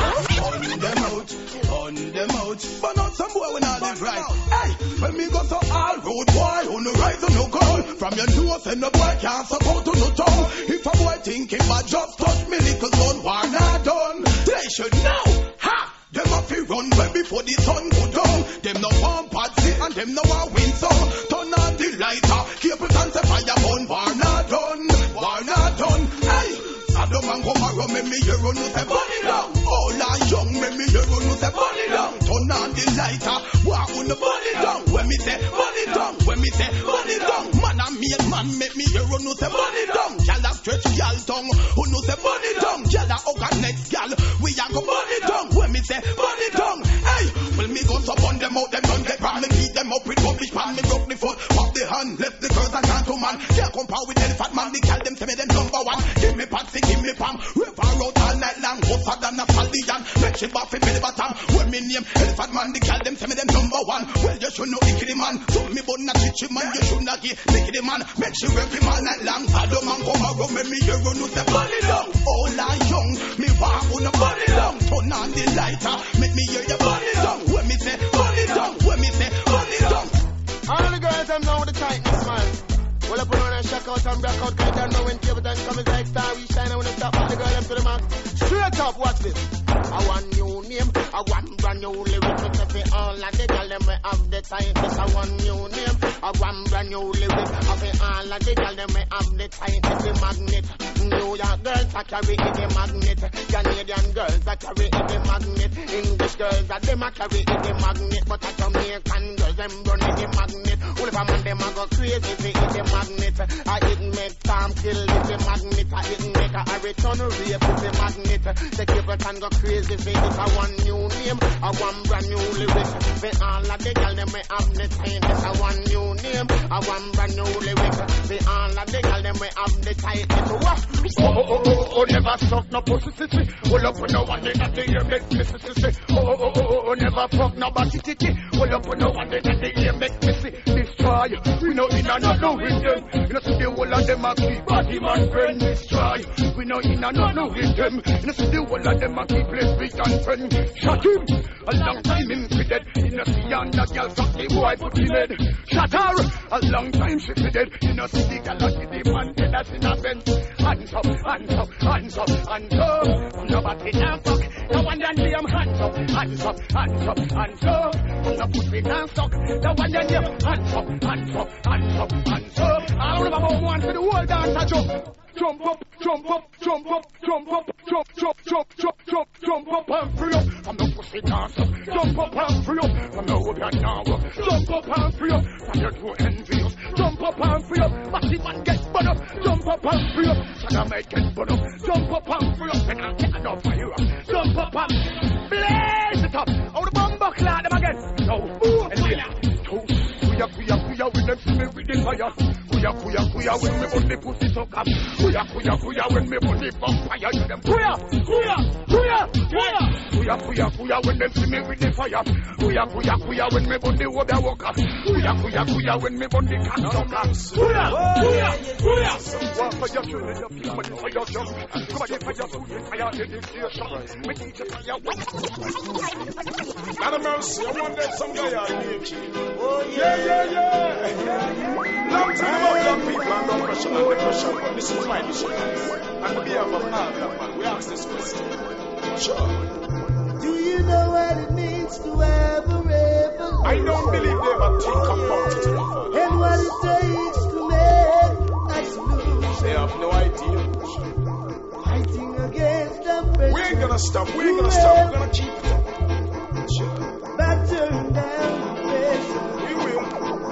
On them out, but not some boy when all them right. Hey, when me go to all road boy, on the right on no call. From your nose and the boy can't support to no tongue. If a boy think him a just touch me little gun, war not done. They should know, ha! Them have to run way before the sun go down. Them no want patsy and them no want win some. Turn on the lighter, keep it on the fire burn. War not done, war not done. Hey, Saddam and Gomorrah make me hear run with a bunny down. All our young make me hear run with a bunny down. Turn on the lighter, walk on the bunny down. When me say bunny down, when me say bunny down. Man and me man make me hear run with a bunny down. Gyal a stretch gyal tongue, who knows a bunny down. Gyal a hug a next gyal, we a go bunny down. When me say bunny down, hey, well me go so burn them out, them don't get round. Me beat them up with rubbish pan, me broke the foot, pop the hand, left the girls and can't to man. Can't compare with any fat man, they call them, say me them number one. Give me patsy, give me pam, river out all night long, hotter than a stallion. Make she buff in the bottom, when me name, elephant man, they call them, say me them number one. Well you should know Icky man, so me bun a chichi man, you should not get Nicky man. Make she rep him all night long, Saddam and Gomorrah, make me hear run with the bunny down. All I young, me walk on the bunny down. Turn on the lighter, make me hear your bunny down. When me say bunny down, when me say bunny down. All the girls them know the tightness, man. Well, I put on a shock out and black out, cause I don't know when table time comes like star, we shine, I wanna stop all the girls them to the max. Straight up, watch this. I want new name, I want brand new lyrics, because they all of the girls them we have the tightness. I want new name, I want brand new lyrics, of the all of the girls them we have the tightness. The magnet, New York girls that carry the magnet, Canadian girls that carry the magnet, English girls that them a carry the magnet, but a Jamaican girls them run the magnet. All of them them a go crazy for the magnet. I didn't make Tom kill the magnet. I didn't make a return rape with the magnet. The people can go crazy for it. I want new name, I want brand new lyrics. For all of the girls them we have the tightness. I want new name, I want brand new lyrics. For all of the girls them we have the tightness. Oh, never stop no pussy. Hold up with no one in the ear make me see. Oh, never fuck nobody titty. Hold up with no one in the ear make me see. Destroy, we know in another with them. You know see the whole of them a keep body man friend. Destroy, we know in another with them. You know see the whole of them a keep place big and friend. Shot him, a long time him fi dead. You know see yonder girl suck the boy put him head. Shot her, a long time she fi dead. You know see the girl a see the man dead as in a bench. Hands up, hands up, hands up, hands up. Nobody can fuck. No one can see them hands up, hands up, hands up, hands up. No pussy can suck. No one can see them hands up, hands up, hands up, hands up. All of them want for the whole dance to jump. Jump up, jump up, jump up, jump up, jump, jump, jump, jump, jump, jump up and free up. From the pussy dance up. Jump up and free up. From the hood and now. Jump up and free up. From your two envious. Jump up and free up. Massive man get burn up. Jump up and free up. Son might get burn up. Jump up and free up. And I'll get enough for you. Jump up and blaze it up. How the bomber cloud them again. No. Anyway. We are with them see me with the fire. We kuya when me body pussy suck up. Kuya when me body vampire. You them kuya when them see me with the fire. Kuya when me body woda walk up. Kuya when me body can suck up. Kuya. Walk for your children, your people, for your job. Come on, for your food, for your education. Me teach you for your work. Not a mercy, I want that some guy out here. Oh yeah. Long time about young people and oppression and depression, but this is my mission. And on behalf of all black man, we ask this question. Sure. Do you know what it means to have a revolution? I don't believe they ever think about it. And what it takes to make a solution. They have no idea. Fighting against the pressure. We ain't gonna stop. We're gonna keep it up. Sure. Back turn down the pressure. We will.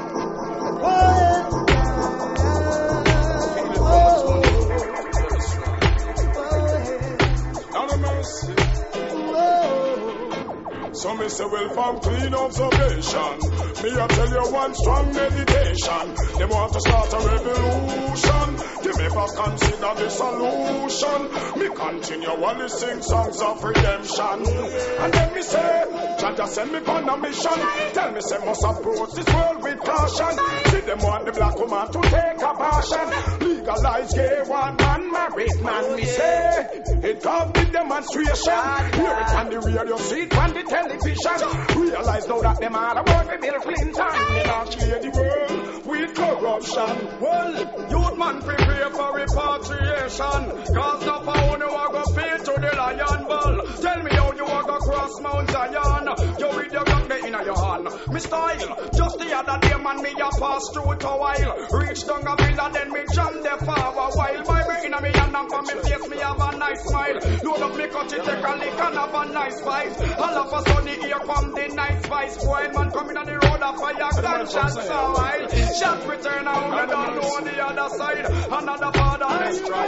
So me say, well, from clean observation, me I tell you one strong meditation. They want to start a revolution. They never consider the solution. Me continually sing songs of redemption. And then me say, Jaja send me on a mission. Tell me say, must approach this world with caution. See them want the black woman to take a passion. Legalize gay one man, married man. Me say, it come with demonstration. Hear it on the radio, see it on the television. Realize now that them all about me Bill Clinton. They don't clear the world with corruption. Well, youth man prepare for repatriation. Cause no pound you are go pay to the lion ball. Tell me how you are go cross Mount Zion. You with your gun in your hand. Me style, just the other day man me a pass through it a while. Reach down a bill and then me jam the for a while. By me in a me hand and for me face me have a nice smile. Load up me cut it, take a lick and have a nice fight. All of a sudden here come the nice spice. Boy man coming on the road a fire gunshot so wild. Shot return out and don't know on the other side. Another father let's try.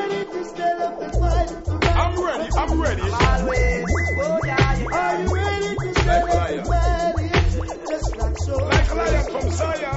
I'm ready. Always. Oh yeah. Are you ready to stand up and fight? Just like so. Like a lion from Zion.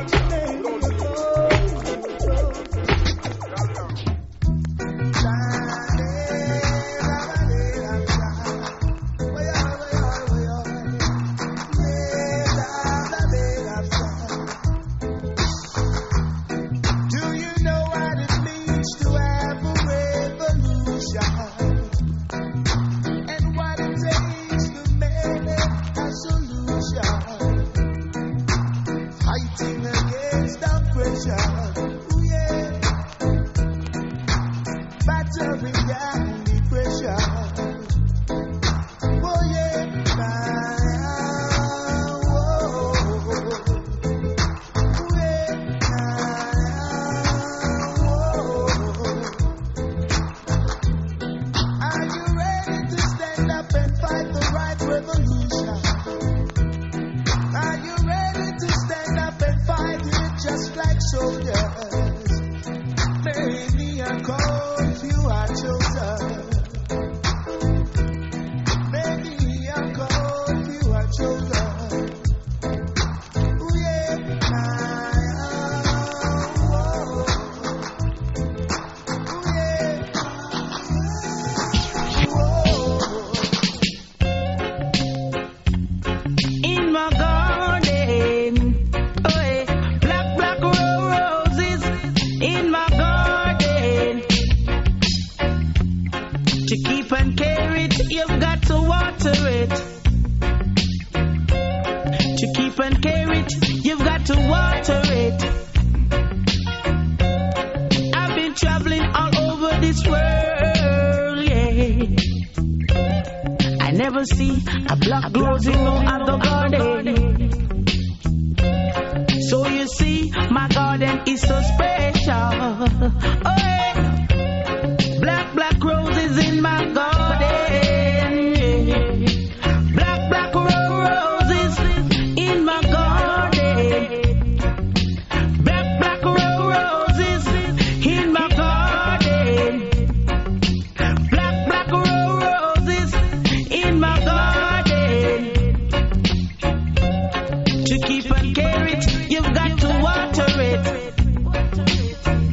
To keep and care it, you've got to water it.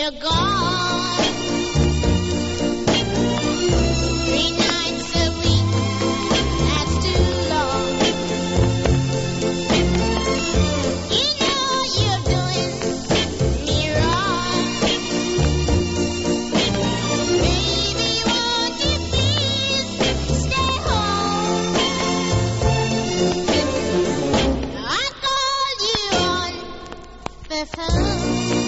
you're gone. 3 nights a week, that's too long. You know you're doing me wrong. Baby, won't you please stay home? I called you on the phone.